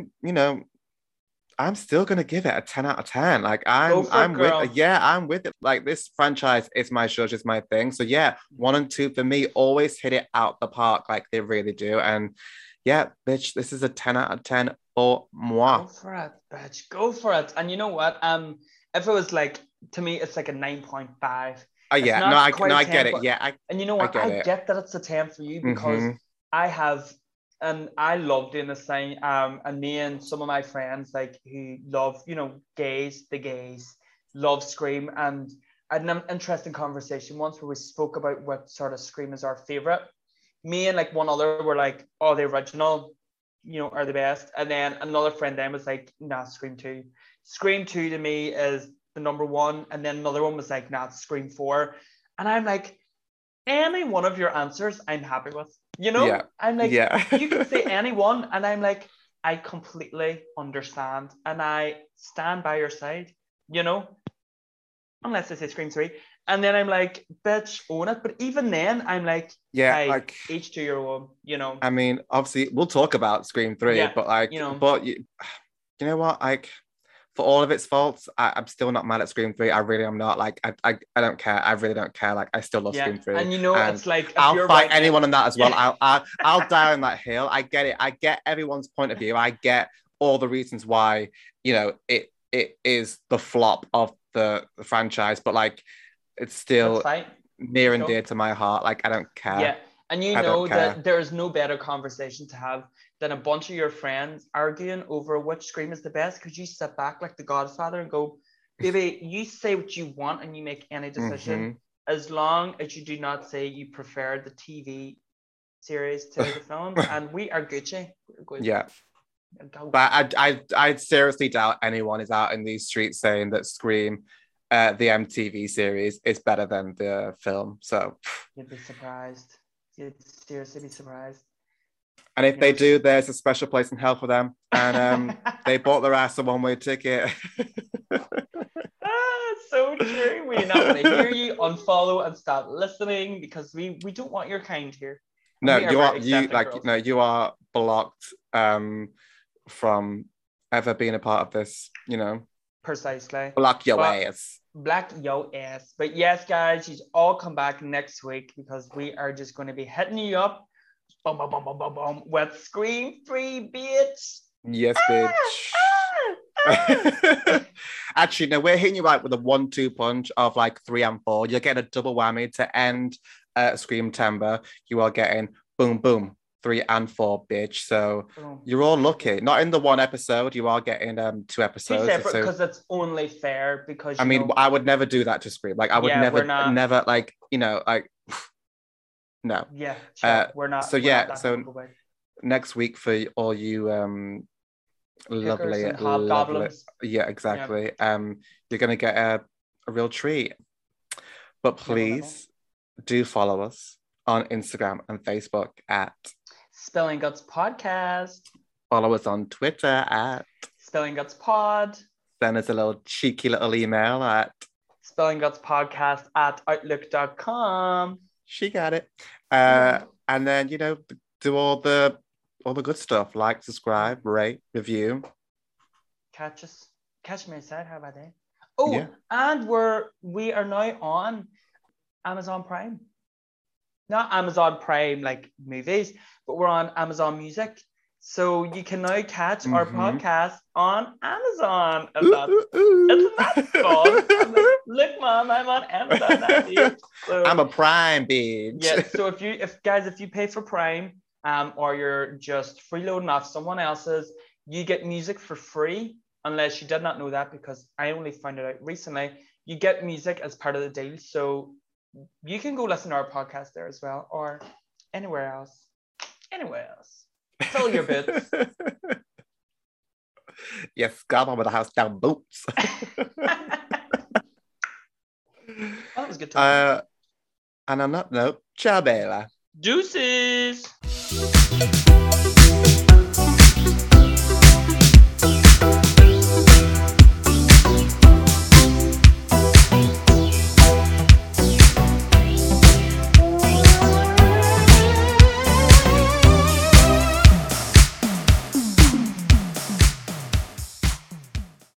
I'm still gonna give it a 10 out of 10. Like Go for it, I'm with girl. yeah, I'm with it. Like this franchise is my judge, is my thing. So yeah, 1 and 2 for me always hit it out the park like they really do. And yeah, bitch, this is a 10 out of 10 for moi. Go for it, bitch. Go for it. And you know what? If it was like, to me, it's like a 9.5. Oh It's yeah, not quite no, a I get 10, it. but Yeah, and you know I what? get I it. get that it's a 10 for you because Mm-hmm. I have, and I love doing this thing. And me and some of my friends, like who love, the gays, love Scream. And I had an interesting conversation once where we spoke about what sort of Scream is our favorite. Me and like one other were like, oh, the original, are the best. And then another friend then was like, nah, Scream 2. Scream 2 to me is the number one. And then another one was like, nah, Scream 4. And I'm like, any one of your answers, I'm happy with. Yeah. I'm like, Yeah. you can say any one. And I'm like, I completely understand. And I stand by your side, you know, unless they say Scream 3. And then I'm like, bitch, own it. But even then, I'm like, Yeah, hey, like each to your own. I mean, obviously we'll talk about Scream 3, Yeah, but like but you know what? Like for all of its faults, I'm still not mad at Scream 3. I really am not. Like I don't care. I really don't care. Like I still love yeah. Scream 3. And And it's like if I'll you're fight writing it, anyone on that as well. yeah, I'll die on that hill. I get it. I get everyone's point of view. I get all the reasons why, it is the flop of the franchise, but like it's let's still fight. near Let's and go. dear to my heart. Like I don't Yeah. care. And I don't care. that there is no better conversation to have than a bunch of your friends arguing over which Scream is the best, because you sit back like the Godfather and go, baby, you say what you want and you make any decision. Mm-hmm. as long as you do not say you prefer the TV series to the films, and we are Gucci. We're good. Yeah. Go. But I seriously doubt anyone is out in these streets saying that Scream, the MTV series, is better than the film. So You'd be surprised. You'd seriously be surprised. And if they do, there's a special place in hell for them. And they bought their ass a one-way ticket. So true. We not want to hear you. Unfollow and stop listening because we don't want your kind here. No, you are blocked from ever being a part of this, Precisely. Block your ass. Black yo ass. But yes, guys, you all come back next week because we are just going to be hitting you up. Boom, boom, boom, boom, boom, boom. With Scream 3, bitch. Yes, bitch. Actually, no, we're hitting you out with a 1-2 punch of like 3 and 4. You're getting a double whammy to end Scream Timber. You are getting boom, boom, 3 and 4, bitch. So you're all lucky. Not in the one episode. You are getting 2 episodes. 2 separate because it's only fair. Because I mean, I would never do that to Scream. Like, I would never, like, like. No. Yeah, sure. We're not. So so next week for all you lovely hobgoblins. Yeah, exactly. Yeah. You're gonna get a real treat. But please do follow us on Instagram and Facebook at Spilling Guts Podcast. Follow us on Twitter at Spilling Guts Pod. Send us a little cheeky little email at spillinggutspodcast@outlook.com. She got it. And then, do all the good stuff. Like, subscribe, rate, review. Catch me outside. How about that? Oh, yeah. And we are now on Amazon Prime. Not Amazon Prime like movies, but we're on Amazon Music. So you can now catch our podcast on Amazon. Isn't that fun? Look, Mom, I'm on Amazon now. So, I'm a Prime bitch. Yeah. So if you pay for Prime, or you're just freeloading off someone else's, you get music for free. Unless you did not know that, because I only found it out recently. You get music as part of the deal, so you can go listen to our podcast there as well, or anywhere else. Fill your bits. Yes, God, I'm with the house down boots. That was good time. And on that note, ciao, Bella. Deuces.